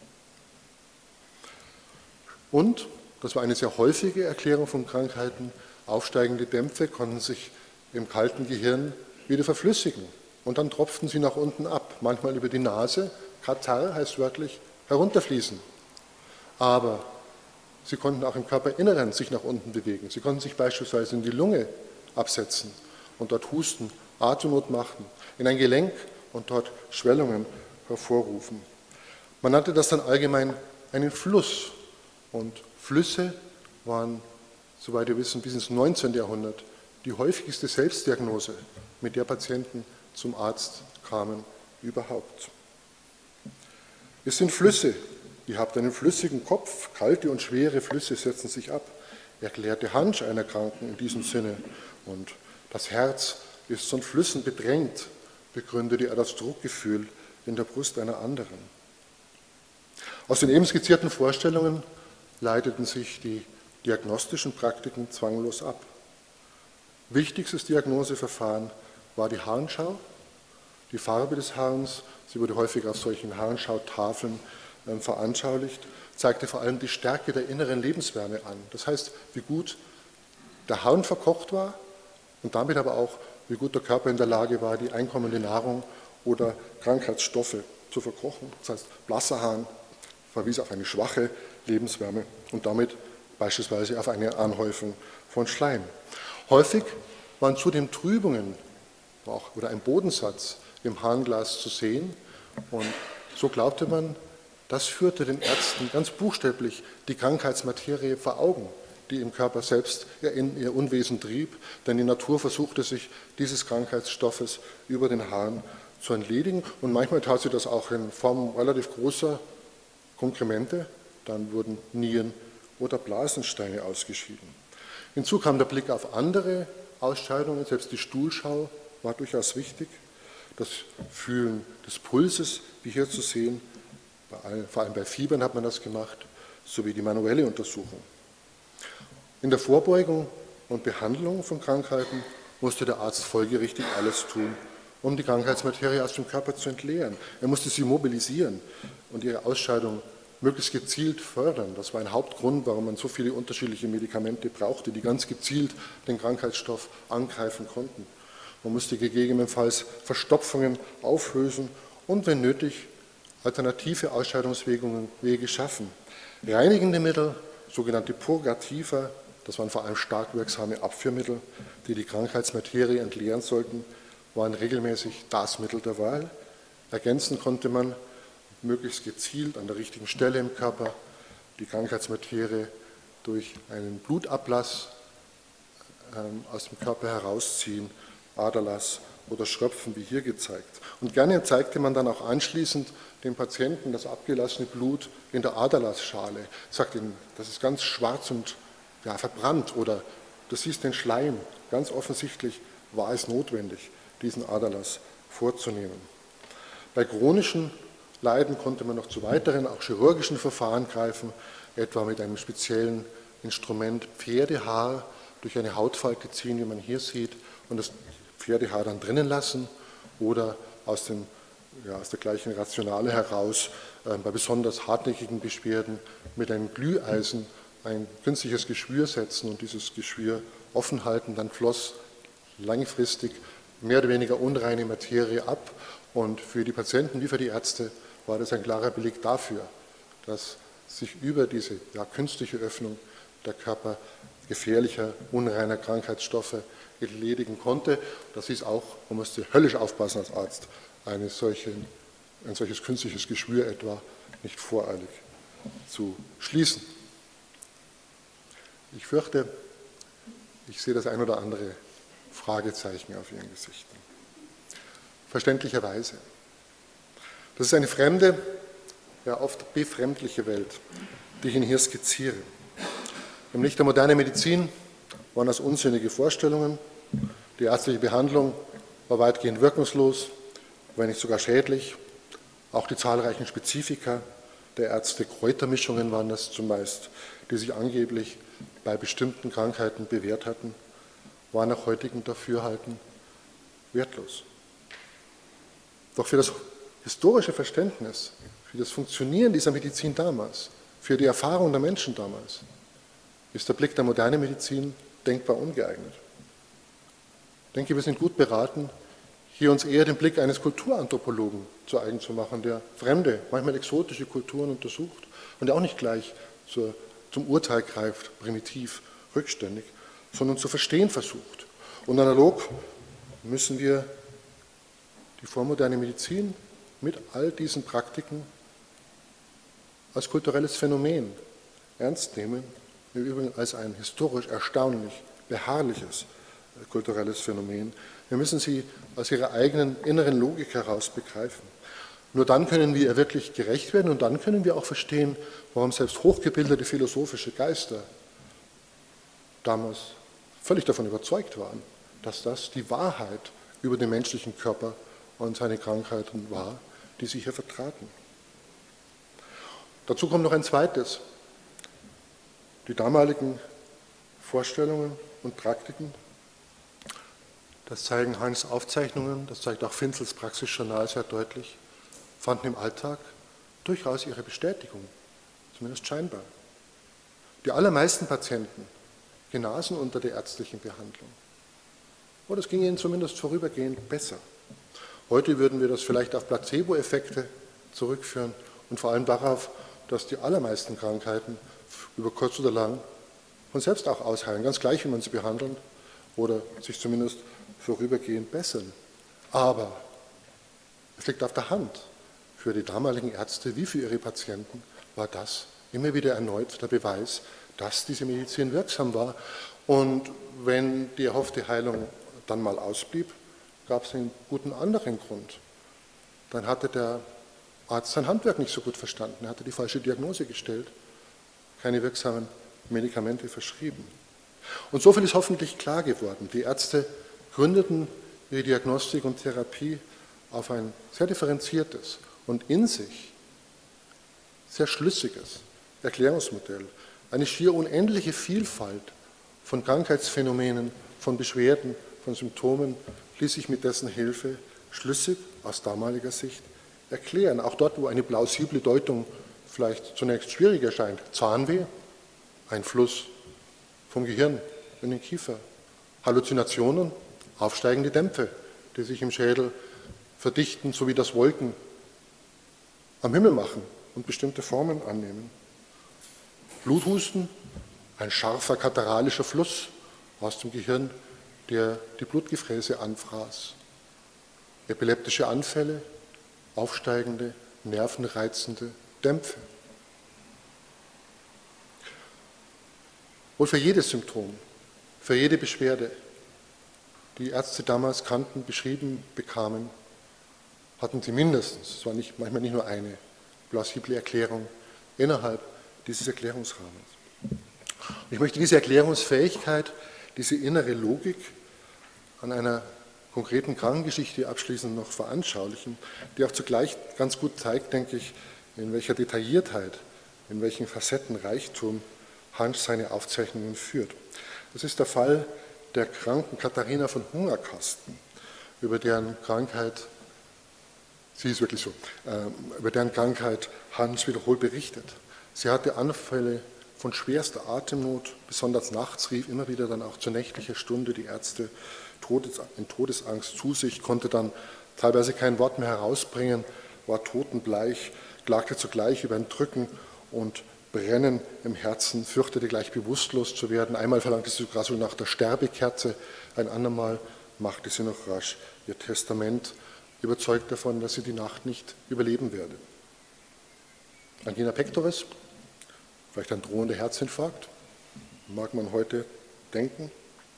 Und, das war eine sehr häufige Erklärung von Krankheiten, aufsteigende Dämpfe konnten sich im kalten Gehirn wieder verflüssigen und dann tropften sie nach unten ab, manchmal über die Nase, Katarrh heißt wörtlich herunterfließen. Aber sie konnten auch im Körperinneren sich nach unten bewegen. Sie konnten sich beispielsweise in die Lunge absetzen und dort husten, Atemnot machen, in ein Gelenk und dort Schwellungen hervorrufen. Man nannte das dann allgemein einen Fluss. Und Flüsse waren, soweit wir wissen, bis ins neunzehnte Jahrhundert die häufigste Selbstdiagnose, mit der Patienten zum Arzt kamen überhaupt. Es sind Flüsse. Ihr habt einen flüssigen Kopf, kalte und schwere Flüsse setzen sich ab, erklärte Hansch einer Kranken in diesem Sinne. Und das Herz ist von Flüssen bedrängt, begründete er das Druckgefühl in der Brust einer anderen. Aus den eben skizzierten Vorstellungen leiteten sich die diagnostischen Praktiken zwanglos ab. Wichtigstes Diagnoseverfahren war die Harnschau, die Farbe des Harns, sie wurde häufig auf solchen Harnschautafeln äh, veranschaulicht, zeigte vor allem die Stärke der inneren Lebenswärme an. Das heißt, wie gut der Harn verkocht war und damit aber auch, wie gut der Körper in der Lage war, die einkommende Nahrung oder Krankheitsstoffe zu verkochen. Das heißt, blasser Harn verwies auf eine schwache Lebenswärme und damit beispielsweise auf eine Anhäufung von Schleim. Häufig waren zudem Trübungen oder ein Bodensatz im Harnglas zu sehen und so glaubte man, das führte den Ärzten ganz buchstäblich die Krankheitsmaterie vor Augen, die im Körper selbst in ihr Unwesen trieb, denn die Natur versuchte sich dieses Krankheitsstoffes über den Harn zu entledigen und manchmal tat sie das auch in Form relativ großer Konkremente, dann wurden Nieren oder Blasensteine ausgeschieden. Hinzu kam der Blick auf andere Ausscheidungen, selbst die Stuhlschau war durchaus wichtig. Das Fühlen des Pulses, wie hier zu sehen, vor allem bei Fiebern hat man das gemacht, sowie die manuelle Untersuchung. In der Vorbeugung und Behandlung von Krankheiten musste der Arzt folgerichtig alles tun, um die Krankheitsmaterie aus dem Körper zu entleeren. Er musste sie mobilisieren und ihre Ausscheidung möglichst gezielt fördern. Das war ein Hauptgrund, warum man so viele unterschiedliche Medikamente brauchte, die ganz gezielt den Krankheitsstoff angreifen konnten. Man musste gegebenenfalls Verstopfungen auflösen und, wenn nötig, alternative Ausscheidungswege schaffen. Reinigende Mittel, sogenannte Purgativa, das waren vor allem stark wirksame Abführmittel, die die Krankheitsmaterie entleeren sollten, waren regelmäßig das Mittel der Wahl. Ergänzen konnte man möglichst gezielt an der richtigen Stelle im Körper die Krankheitsmaterie durch einen Blutablass ähm, aus dem Körper herausziehen, Aderlass oder Schröpfen, wie hier gezeigt. Und gerne zeigte man dann auch anschließend dem Patienten das abgelassene Blut in der Aderlassschale. Sagt ihm, das ist ganz schwarz und ja, verbrannt oder du siehst den Schleim. Ganz offensichtlich war es notwendig, diesen Aderlass vorzunehmen. Bei chronischen Leiden konnte man noch zu weiteren, auch chirurgischen Verfahren greifen, etwa mit einem speziellen Instrument Pferdehaar durch eine Hautfalte ziehen, wie man hier sieht, und das Pferdehaar dann drinnen lassen oder aus, dem, ja, aus der gleichen Rationale heraus äh, bei besonders hartnäckigen Beschwerden mit einem Glüheisen ein künstliches Geschwür setzen und dieses Geschwür offen halten, dann floss langfristig mehr oder weniger unreine Materie ab und für die Patienten wie für die Ärzte war das ein klarer Beleg dafür, dass sich über diese ja, künstliche Öffnung der Körper gefährlicher, unreiner Krankheitsstoffe entledigen konnte. Das ist auch, man musste höllisch aufpassen als Arzt, eine solche, ein solches künstliches Geschwür etwa nicht voreilig zu schließen. Ich fürchte, ich sehe das ein oder andere Fragezeichen auf Ihren Gesichtern. Verständlicherweise. Das ist eine fremde, ja oft befremdliche Welt, die ich Ihnen hier skizziere. Im Licht der modernen Medizin waren das unsinnige Vorstellungen. Die ärztliche Behandlung war weitgehend wirkungslos, wenn nicht sogar schädlich. Auch die zahlreichen Spezifika der Ärzte, Kräutermischungen waren das zumeist, die sich angeblich bei bestimmten Krankheiten bewährt hatten, waren nach heutigem Dafürhalten wertlos. Doch für das historische Verständnis, für das Funktionieren dieser Medizin damals, für die Erfahrung der Menschen damals, ist der Blick der modernen Medizin denkbar ungeeignet. Ich denke, wir sind gut beraten, hier uns eher den Blick eines Kulturanthropologen zu eigen zu machen, der fremde, manchmal exotische Kulturen untersucht und der auch nicht gleich zur, zum Urteil greift, primitiv, rückständig, sondern zu verstehen versucht. Und analog müssen wir die vormoderne Medizin mit all diesen Praktiken als kulturelles Phänomen ernst nehmen, im Übrigen als ein historisch erstaunlich beharrliches kulturelles Phänomen. Wir müssen sie aus ihrer eigenen inneren Logik heraus begreifen. Nur dann können wir ihr wirklich gerecht werden und dann können wir auch verstehen, warum selbst hochgebildete philosophische Geister damals völlig davon überzeugt waren, dass das die Wahrheit über den menschlichen Körper und seine Krankheiten war, die sie hier vertraten. Dazu kommt noch ein zweites. Die damaligen Vorstellungen und Praktiken, das zeigen Hans' Aufzeichnungen, das zeigt auch Finzels Praxisjournal sehr deutlich, fanden im Alltag durchaus ihre Bestätigung, zumindest scheinbar. Die allermeisten Patienten genasen unter der ärztlichen Behandlung. Oder es ging ihnen zumindest vorübergehend besser. Heute würden wir das vielleicht auf Placebo-Effekte zurückführen und vor allem darauf, dass die allermeisten Krankheiten über kurz oder lang von selbst auch ausheilen, ganz gleich, wie man sie behandelt oder sich zumindest vorübergehend bessern. Aber es liegt auf der Hand, für die damaligen Ärzte wie für ihre Patienten war das immer wieder erneut der Beweis, dass diese Medizin wirksam war. Und wenn die erhoffte Heilung dann mal ausblieb, gab es einen guten anderen Grund. Dann hatte der Arzt sein Handwerk nicht so gut verstanden, er hatte die falsche Diagnose gestellt, keine wirksamen Medikamente verschrieben. Und so viel ist hoffentlich klar geworden. Die Ärzte gründeten ihre Diagnostik und Therapie auf ein sehr differenziertes und in sich sehr schlüssiges Erklärungsmodell, eine schier unendliche Vielfalt von Krankheitsphänomenen, von Beschwerden, von Symptomen ließ sich mit dessen Hilfe schlüssig aus damaliger Sicht erklären. Auch dort, wo eine plausible Deutung vielleicht zunächst schwierig erscheint. Zahnweh, ein Fluss vom Gehirn in den Kiefer. Halluzinationen, aufsteigende Dämpfe, die sich im Schädel verdichten, so wie das Wolken am Himmel machen und bestimmte Formen annehmen. Bluthusten, ein scharfer katarrhalischer Fluss aus dem Gehirn, der die Blutgefräße anfraß. Epileptische Anfälle, aufsteigende, nervenreizende Dämpfe. Wohl für jedes Symptom, für jede Beschwerde, die Ärzte damals kannten, beschrieben bekamen, hatten sie mindestens, es war nicht, manchmal nicht nur eine, plausible Erklärung innerhalb dieses Erklärungsrahmens. Ich möchte diese Erklärungsfähigkeit, diese innere Logik an einer konkreten Krankengeschichte abschließend noch veranschaulichen, die auch zugleich ganz gut zeigt, denke ich, in welcher Detailliertheit, in welchen Facettenreichtum Hansch seine Aufzeichnungen führt. Das ist der Fall der kranken Katharina von Hungerkasten, über deren Krankheit, sie ist wirklich so, äh, über deren Krankheit Hansch wiederholt berichtet. Sie hatte Anfälle von schwerster Atemnot, besonders nachts, rief immer wieder dann auch zur nächtlichen Stunde die Ärzte in Todesangst zu sich, konnte dann teilweise kein Wort mehr herausbringen, war totenbleich, klagte zugleich über ein Drücken und Brennen im Herzen, fürchtete gleich bewusstlos zu werden. Einmal verlangte sie sogar so nach der Sterbekerze, ein andermal machte sie noch rasch ihr Testament, überzeugt davon, dass sie die Nacht nicht überleben werde. Angina pectoris, vielleicht ein drohender Herzinfarkt, mag man heute denken.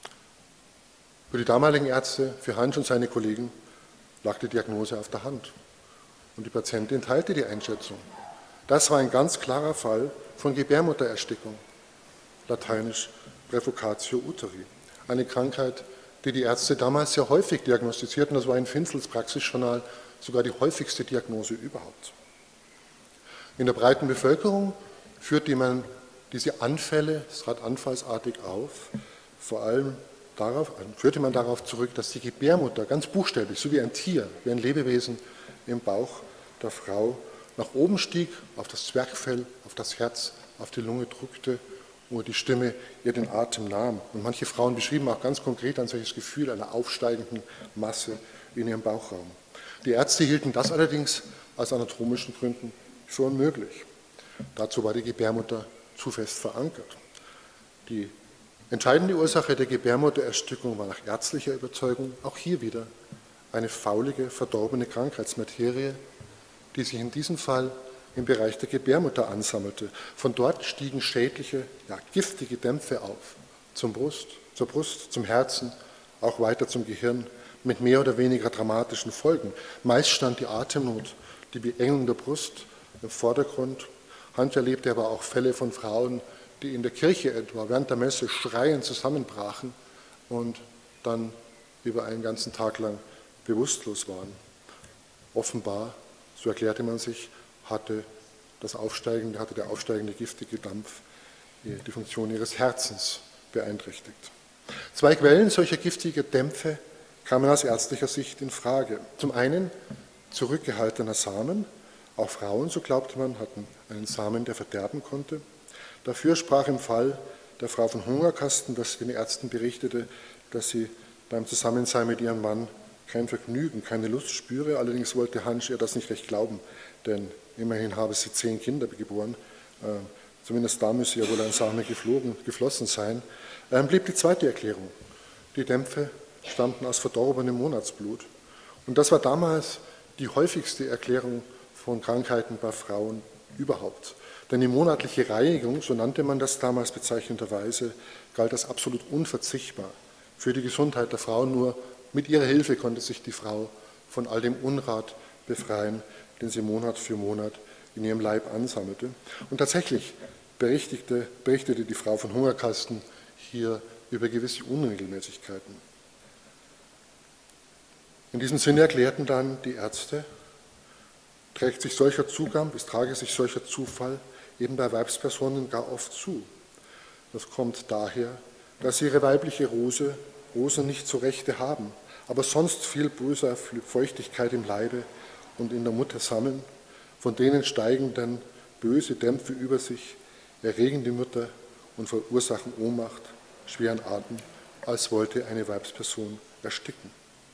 Für die damaligen Ärzte, für Hansch und seine Kollegen, lag die Diagnose auf der Hand. Und die Patientin teilte die Einschätzung. Das war ein ganz klarer Fall von Gebärmuttererstickung, lateinisch Prefocatio uteri, eine Krankheit, die die Ärzte damals sehr häufig diagnostizierten. Das war in Finzels Praxisjournal sogar die häufigste Diagnose überhaupt. In der breiten Bevölkerung führte man diese Anfälle, es trat anfallsartig auf, vor allem darauf, führte man darauf zurück, dass die Gebärmutter ganz buchstäblich, so wie ein Tier, wie ein Lebewesen im Bauch der Frau nach oben stieg, auf das Zwerchfell, auf das Herz, auf die Lunge drückte, wo die Stimme ihr den Atem nahm. Und manche Frauen beschrieben auch ganz konkret ein solches Gefühl einer aufsteigenden Masse in ihrem Bauchraum. Die Ärzte hielten das allerdings aus anatomischen Gründen für unmöglich. Dazu war die Gebärmutter zu fest verankert. Die entscheidende Ursache der Gebärmuttererstickung war nach ärztlicher Überzeugung auch hier wieder eine faulige, verdorbene Krankheitsmaterie, die sich in diesem Fall im Bereich der Gebärmutter ansammelte. Von dort stiegen schädliche, ja, giftige Dämpfe auf, zum Brust, zur Brust, zum Herzen, auch weiter zum Gehirn, mit mehr oder weniger dramatischen Folgen. Meist stand die Atemnot, die Beengung der Brust im Vordergrund. Hansch erlebte aber auch Fälle von Frauen, die in der Kirche etwa während der Messe schreiend zusammenbrachen und dann über einen ganzen Tag lang bewusstlos waren. Offenbar, so erklärte man sich, hatte, das aufsteigende, hatte der aufsteigende giftige Dampf die Funktion ihres Herzens beeinträchtigt. Zwei Quellen solcher giftiger Dämpfe kamen aus ärztlicher Sicht in Frage. Zum einen zurückgehaltener Samen. Auch Frauen, so glaubte man, hatten einen Samen, der verderben konnte. Dafür sprach im Fall der Frau von Hungerkasten, dass den Ärzten berichtete, dass sie beim Zusammensein mit ihrem Mann kein Vergnügen, keine Lust spüre. Allerdings wollte Hansch ihr das nicht recht glauben, denn immerhin habe sie zehn Kinder geboren. Äh, zumindest da müsse ja wohl ein Same geflogen, geflossen sein. Ähm, blieb die zweite Erklärung. Die Dämpfe stammten aus verdorbenem Monatsblut. Und das war damals die häufigste Erklärung von Krankheiten bei Frauen überhaupt. Denn die monatliche Reinigung, so nannte man das damals bezeichnenderweise, galt als absolut unverzichtbar für die Gesundheit der Frau. Nur mit ihrer Hilfe konnte sich die Frau von all dem Unrat befreien, den sie Monat für Monat in ihrem Leib ansammelte. Und tatsächlich berichtete, berichtete die Frau von Hungerkasten hier über gewisse Unregelmäßigkeiten. In diesem Sinne erklärten dann die Ärzte, trägt sich solcher Zugang, es trage sich solcher Zufall eben bei Weibspersonen gar oft zu. Das kommt daher, dass sie ihre weibliche Rose, Rosen nicht so rechte haben, aber sonst viel böser Feuchtigkeit im Leibe und in der Mutter sammeln, von denen steigen dann böse Dämpfe über sich, erregen die Mutter und verursachen Ohnmacht, schweren Atem als wollte eine Weibsperson ersticken.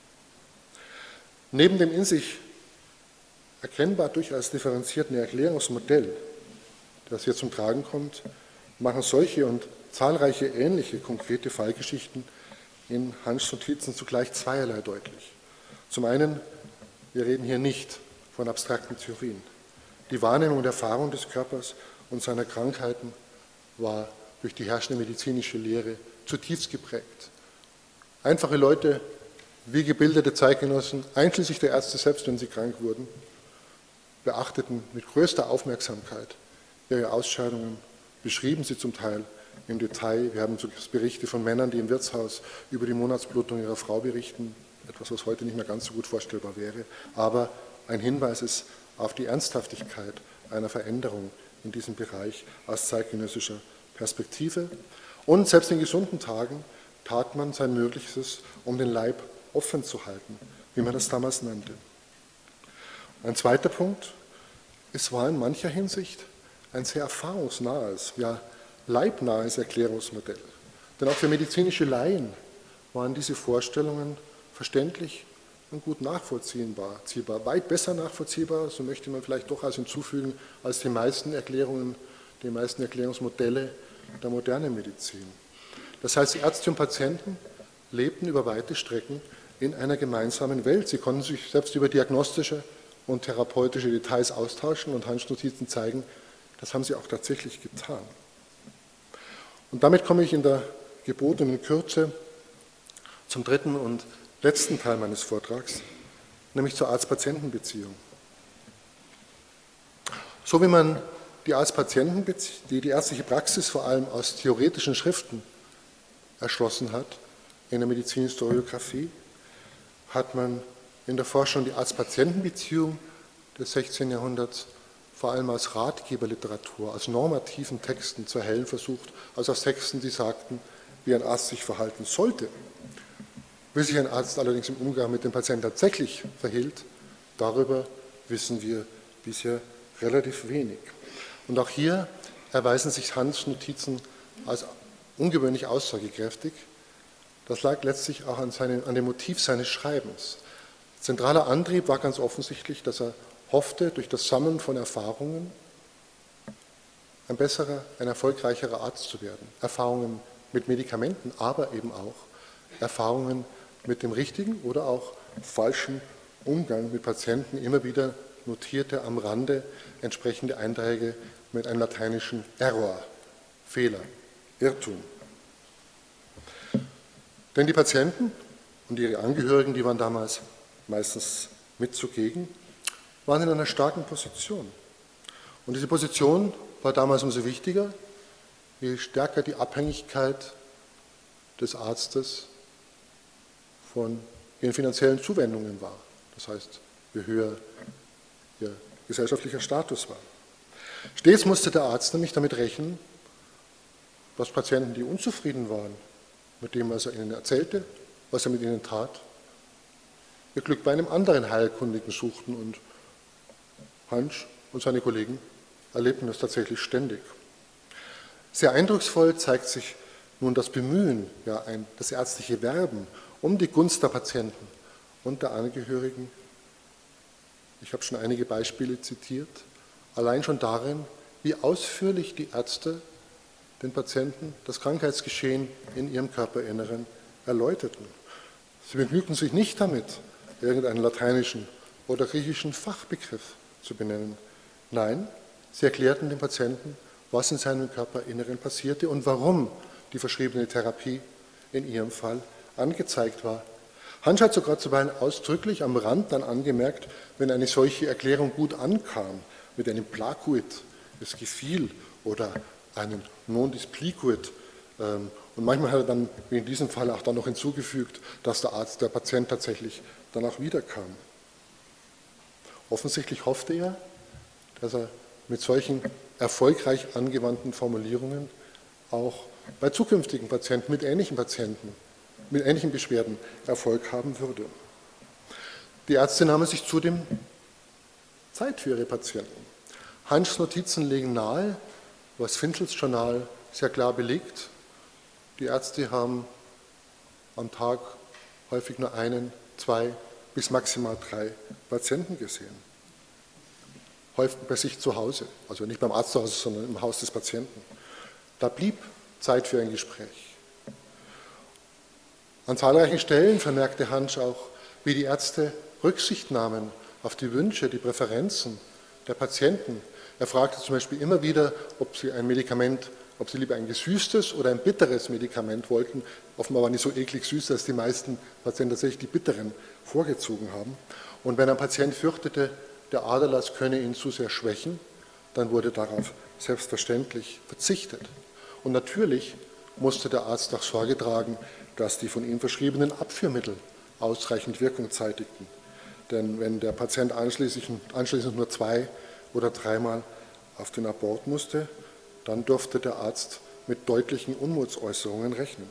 Neben dem in sich erkennbar durchaus differenzierten Erklärungsmodell, das hier zum Tragen kommt, machen solche und zahlreiche ähnliche konkrete Fallgeschichten in Hanschs Notizen zugleich zweierlei deutlich. Zum einen, wir reden hier nicht von abstrakten Theorien. Die Wahrnehmung und Erfahrung des Körpers und seiner Krankheiten war durch die herrschende medizinische Lehre zutiefst geprägt. Einfache Leute, wie gebildete Zeitgenossen, einschließlich der Ärzte selbst, wenn sie krank wurden, beachteten mit größter Aufmerksamkeit ihre Ausscheidungen, beschrieben sie zum Teil im Detail. Wir haben Berichte von Männern, die im Wirtshaus über die Monatsblutung ihrer Frau berichten, etwas, was heute nicht mehr ganz so gut vorstellbar wäre, aber ein Hinweis ist auf die Ernsthaftigkeit einer Veränderung in diesem Bereich aus zeitgenössischer Perspektive. Und selbst in gesunden Tagen tat man sein Möglichstes, um den Leib offen zu halten, wie man das damals nannte. Ein zweiter Punkt, es war in mancher Hinsicht ein sehr erfahrungsnahes, ja leibnahes Erklärungsmodell. Denn auch für medizinische Laien waren diese Vorstellungen verständlich und gut nachvollziehbar, weit besser nachvollziehbar, so möchte man vielleicht durchaus hinzufügen, als die meisten Erklärungen, die meisten Erklärungsmodelle der modernen Medizin. Das heißt, Ärzte und Patienten lebten über weite Strecken in einer gemeinsamen Welt. Sie konnten sich selbst über diagnostische und therapeutische Details austauschen und Hanschs Notizen zeigen, das haben sie auch tatsächlich getan. Und damit komme ich in der gebotenen Kürze zum dritten und letzten Teil meines Vortrags, nämlich zur Arzt-Patienten-Beziehung. So wie man die Arzt-Patienten-Beziehung, die, die ärztliche Praxis vor allem aus theoretischen Schriften erschlossen hat, in der Medizinhistoriographie, hat man in der Forschung die Arzt-Patienten-Beziehung des sechzehnten Jahrhunderts vor allem als Ratgeberliteratur, als normativen Texten zu erhellen versucht, also aus Texten, die sagten, wie ein Arzt sich verhalten sollte. Wie sich ein Arzt allerdings im Umgang mit dem Patienten tatsächlich verhielt, darüber wissen wir bisher relativ wenig. Und auch hier erweisen sich Hanschs Notizen als ungewöhnlich aussagekräftig. Das lag letztlich auch an, seinem, an dem Motiv seines Schreibens. Zentraler Antrieb war ganz offensichtlich, dass er hoffte, durch das Sammeln von Erfahrungen ein besserer, ein erfolgreicherer Arzt zu werden. Erfahrungen mit Medikamenten, aber eben auch Erfahrungen mit dem richtigen oder auch falschen Umgang mit Patienten. Immer wieder notierte am Rande entsprechende Einträge mit einem lateinischen Error, Fehler, Irrtum. Denn die Patienten und ihre Angehörigen, die waren damals meistens mit zugegen, waren in einer starken Position. Und diese Position war damals umso wichtiger, je stärker die Abhängigkeit des Arztes von ihren finanziellen Zuwendungen war. Das heißt, je höher ihr gesellschaftlicher Status war. Stets musste der Arzt nämlich damit rechnen, dass Patienten, die unzufrieden waren mit dem, was er ihnen erzählte, was er mit ihnen tat, ihr Glück bei einem anderen Heilkundigen suchten, und Hansch und seine Kollegen erlebten das tatsächlich ständig. Sehr eindrucksvoll zeigt sich nun das Bemühen, ja, ein, das ärztliche Werben um die Gunst der Patienten und der Angehörigen. Ich habe schon einige Beispiele zitiert, allein schon darin, wie ausführlich die Ärzte den Patienten das Krankheitsgeschehen in ihrem Körperinneren erläuterten. Sie begnügten sich nicht damit, irgendeinen lateinischen oder griechischen Fachbegriff zu benennen. Nein, sie erklärten dem Patienten, was in seinem Körperinneren passierte und warum die verschriebene Therapie in ihrem Fall angezeigt war. Hansch hat sogar zuweilen ausdrücklich am Rand dann angemerkt, wenn eine solche Erklärung gut ankam, mit einem Placuit, es gefiel, oder einem Non displicuit. Und manchmal hat er dann, wie in diesem Fall, auch dann noch hinzugefügt, dass der Arzt, der Patient tatsächlich dann auch wiederkam. Offensichtlich hoffte er, dass er mit solchen erfolgreich angewandten Formulierungen auch bei zukünftigen Patienten, mit ähnlichen Patienten, mit ähnlichen Beschwerden Erfolg haben würde. Die Ärzte nahmen sich zudem Zeit für ihre Patienten. Hanschs Notizen legen nahe, was Finchels Journal sehr klar belegt. Die Ärzte haben am Tag häufig nur einen, zwei bis maximal drei Patienten gesehen. Häufig bei sich zu Hause, also nicht beim Arzt zu Hause, sondern im Haus des Patienten. Da blieb Zeit für ein Gespräch. An zahlreichen Stellen vermerkte Hansch auch, wie die Ärzte Rücksicht nahmen auf die Wünsche, die Präferenzen der Patienten. Er fragte zum Beispiel immer wieder, ob sie ein Medikament, ob sie lieber ein gesüßtes oder ein bitteres Medikament wollten. Offenbar waren die so eklig süß, dass die meisten Patienten tatsächlich die bitteren vorgezogen haben. Und wenn ein Patient fürchtete, der Aderlass könne ihn zu sehr schwächen, dann wurde darauf selbstverständlich verzichtet. Und natürlich musste der Arzt auch Sorge tragen, dass die von ihm verschriebenen Abführmittel ausreichend Wirkung zeitigten. Denn wenn der Patient anschließend, anschließend nur zwei oder dreimal auf den Abort musste, dann durfte der Arzt mit deutlichen Unmutsäußerungen rechnen.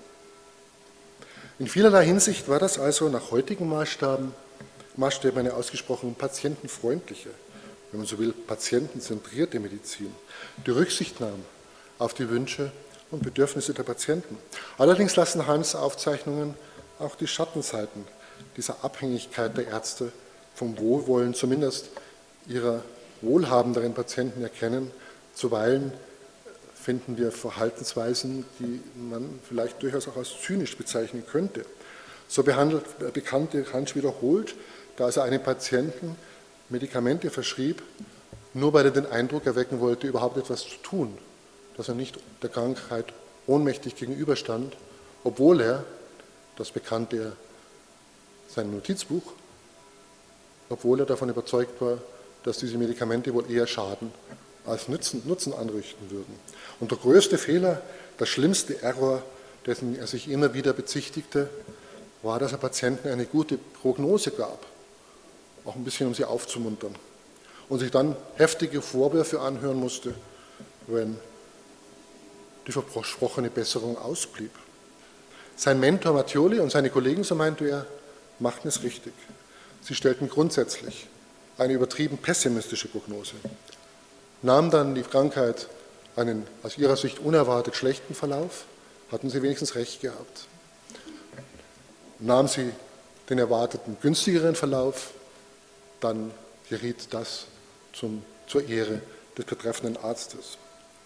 In vielerlei Hinsicht war das also nach heutigen Maßstaben, Maßstäben eine ausgesprochen patientenfreundliche, wenn man so will, patientenzentrierte Medizin, die Rücksicht nahm auf die Wünsche und Bedürfnisse der Patienten. Allerdings lassen Hans' Aufzeichnungen auch die Schattenseiten dieser Abhängigkeit der Ärzte vom Wohlwollen zumindest ihrer wohlhabenderen Patienten erkennen. Zuweilen finden wir Verhaltensweisen, die man vielleicht durchaus auch als zynisch bezeichnen könnte. So behandelt, bekannte Hansch wiederholt, dass er einem Patienten Medikamente verschrieb, nur weil er den Eindruck erwecken wollte, überhaupt etwas zu tun, dass er nicht der Krankheit ohnmächtig gegenüberstand, obwohl er, das bekannte er sein Notizbuch, obwohl er davon überzeugt war, dass diese Medikamente wohl eher schaden als Nutzen, Nutzen anrichten würden. Und der größte Fehler, der schlimmste Error, dessen er sich immer wieder bezichtigte, war, dass er Patienten eine gute Prognose gab, auch ein bisschen um sie aufzumuntern, und sich dann heftige Vorwürfe anhören musste, wenn die versprochene Besserung ausblieb. Sein Mentor Mattioli und seine Kollegen, so meinte er, machten es richtig. Sie stellten grundsätzlich eine übertrieben pessimistische Prognose, nahm dann die Krankheit einen aus ihrer Sicht unerwartet schlechten Verlauf, hatten sie wenigstens recht gehabt. Nahm sie den erwarteten günstigeren Verlauf, dann geriet das zum, zur Ehre des betreffenden Arztes.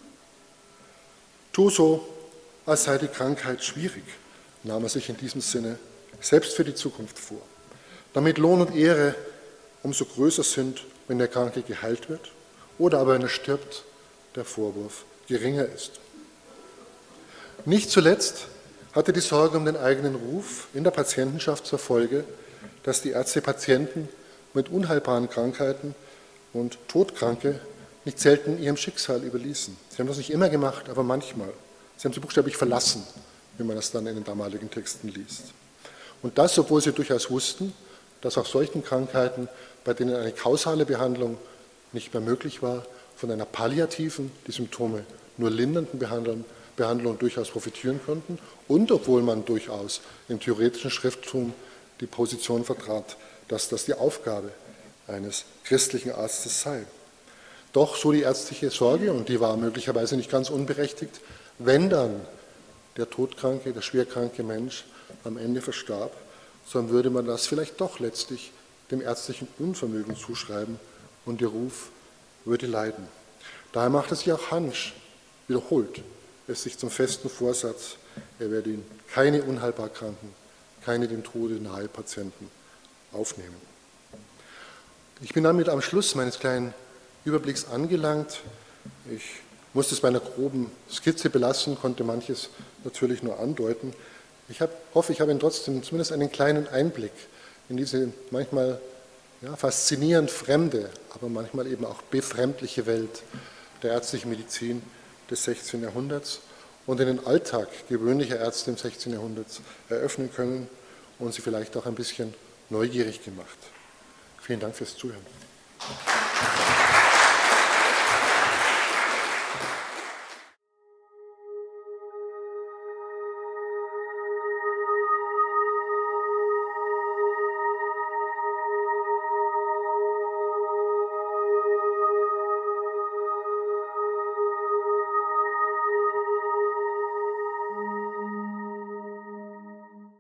Tu so, als sei die Krankheit schwierig, nahm er sich in diesem Sinne selbst für die Zukunft vor, damit Lohn und Ehre umso größer sind, wenn der Kranke geheilt wird oder aber wenn er stirbt, der Vorwurf geringer ist. Nicht zuletzt hatte die Sorge um den eigenen Ruf in der Patientenschaft zur Folge, dass die Ärzte Patienten mit unheilbaren Krankheiten und Todkranke nicht selten ihrem Schicksal überließen. Sie haben das nicht immer gemacht, aber manchmal. Sie haben sie buchstäblich verlassen, wie man das dann in den damaligen Texten liest. Und das, obwohl sie durchaus wussten, dass auch solchen Krankheiten, bei denen eine kausale Behandlung nicht mehr möglich war, von einer palliativen, die Symptome nur lindernden Behandlung, Behandlung durchaus profitieren konnten, und obwohl man durchaus im theoretischen Schrifttum die Position vertrat, dass das die Aufgabe eines christlichen Arztes sei. Doch, so die ärztliche Sorge, und die war möglicherweise nicht ganz unberechtigt, wenn dann der todkranke, der schwerkranke Mensch am Ende verstarb, so würde man das vielleicht doch letztlich dem ärztlichen Unvermögen zuschreiben und der Ruf würde leiden. Daher machte sich auch Hansch wiederholt es sich zum festen Vorsatz, er werde ihn keine unheilbar Kranken, keine dem Tode nahe Patienten aufnehmen. Ich bin damit am Schluss meines kleinen Überblicks angelangt. Ich musste es bei einer groben Skizze belassen, konnte manches natürlich nur andeuten. Ich hab, hoffe, ich habe Ihnen trotzdem zumindest einen kleinen Einblick in diese manchmal ja, faszinierend fremde, aber manchmal eben auch befremdliche Welt der ärztlichen Medizin des sechzehnten Jahrhunderts und in den Alltag gewöhnlicher Ärzte im sechzehnten Jahrhunderts eröffnen können und sie vielleicht auch ein bisschen neugierig gemacht. Vielen Dank fürs Zuhören.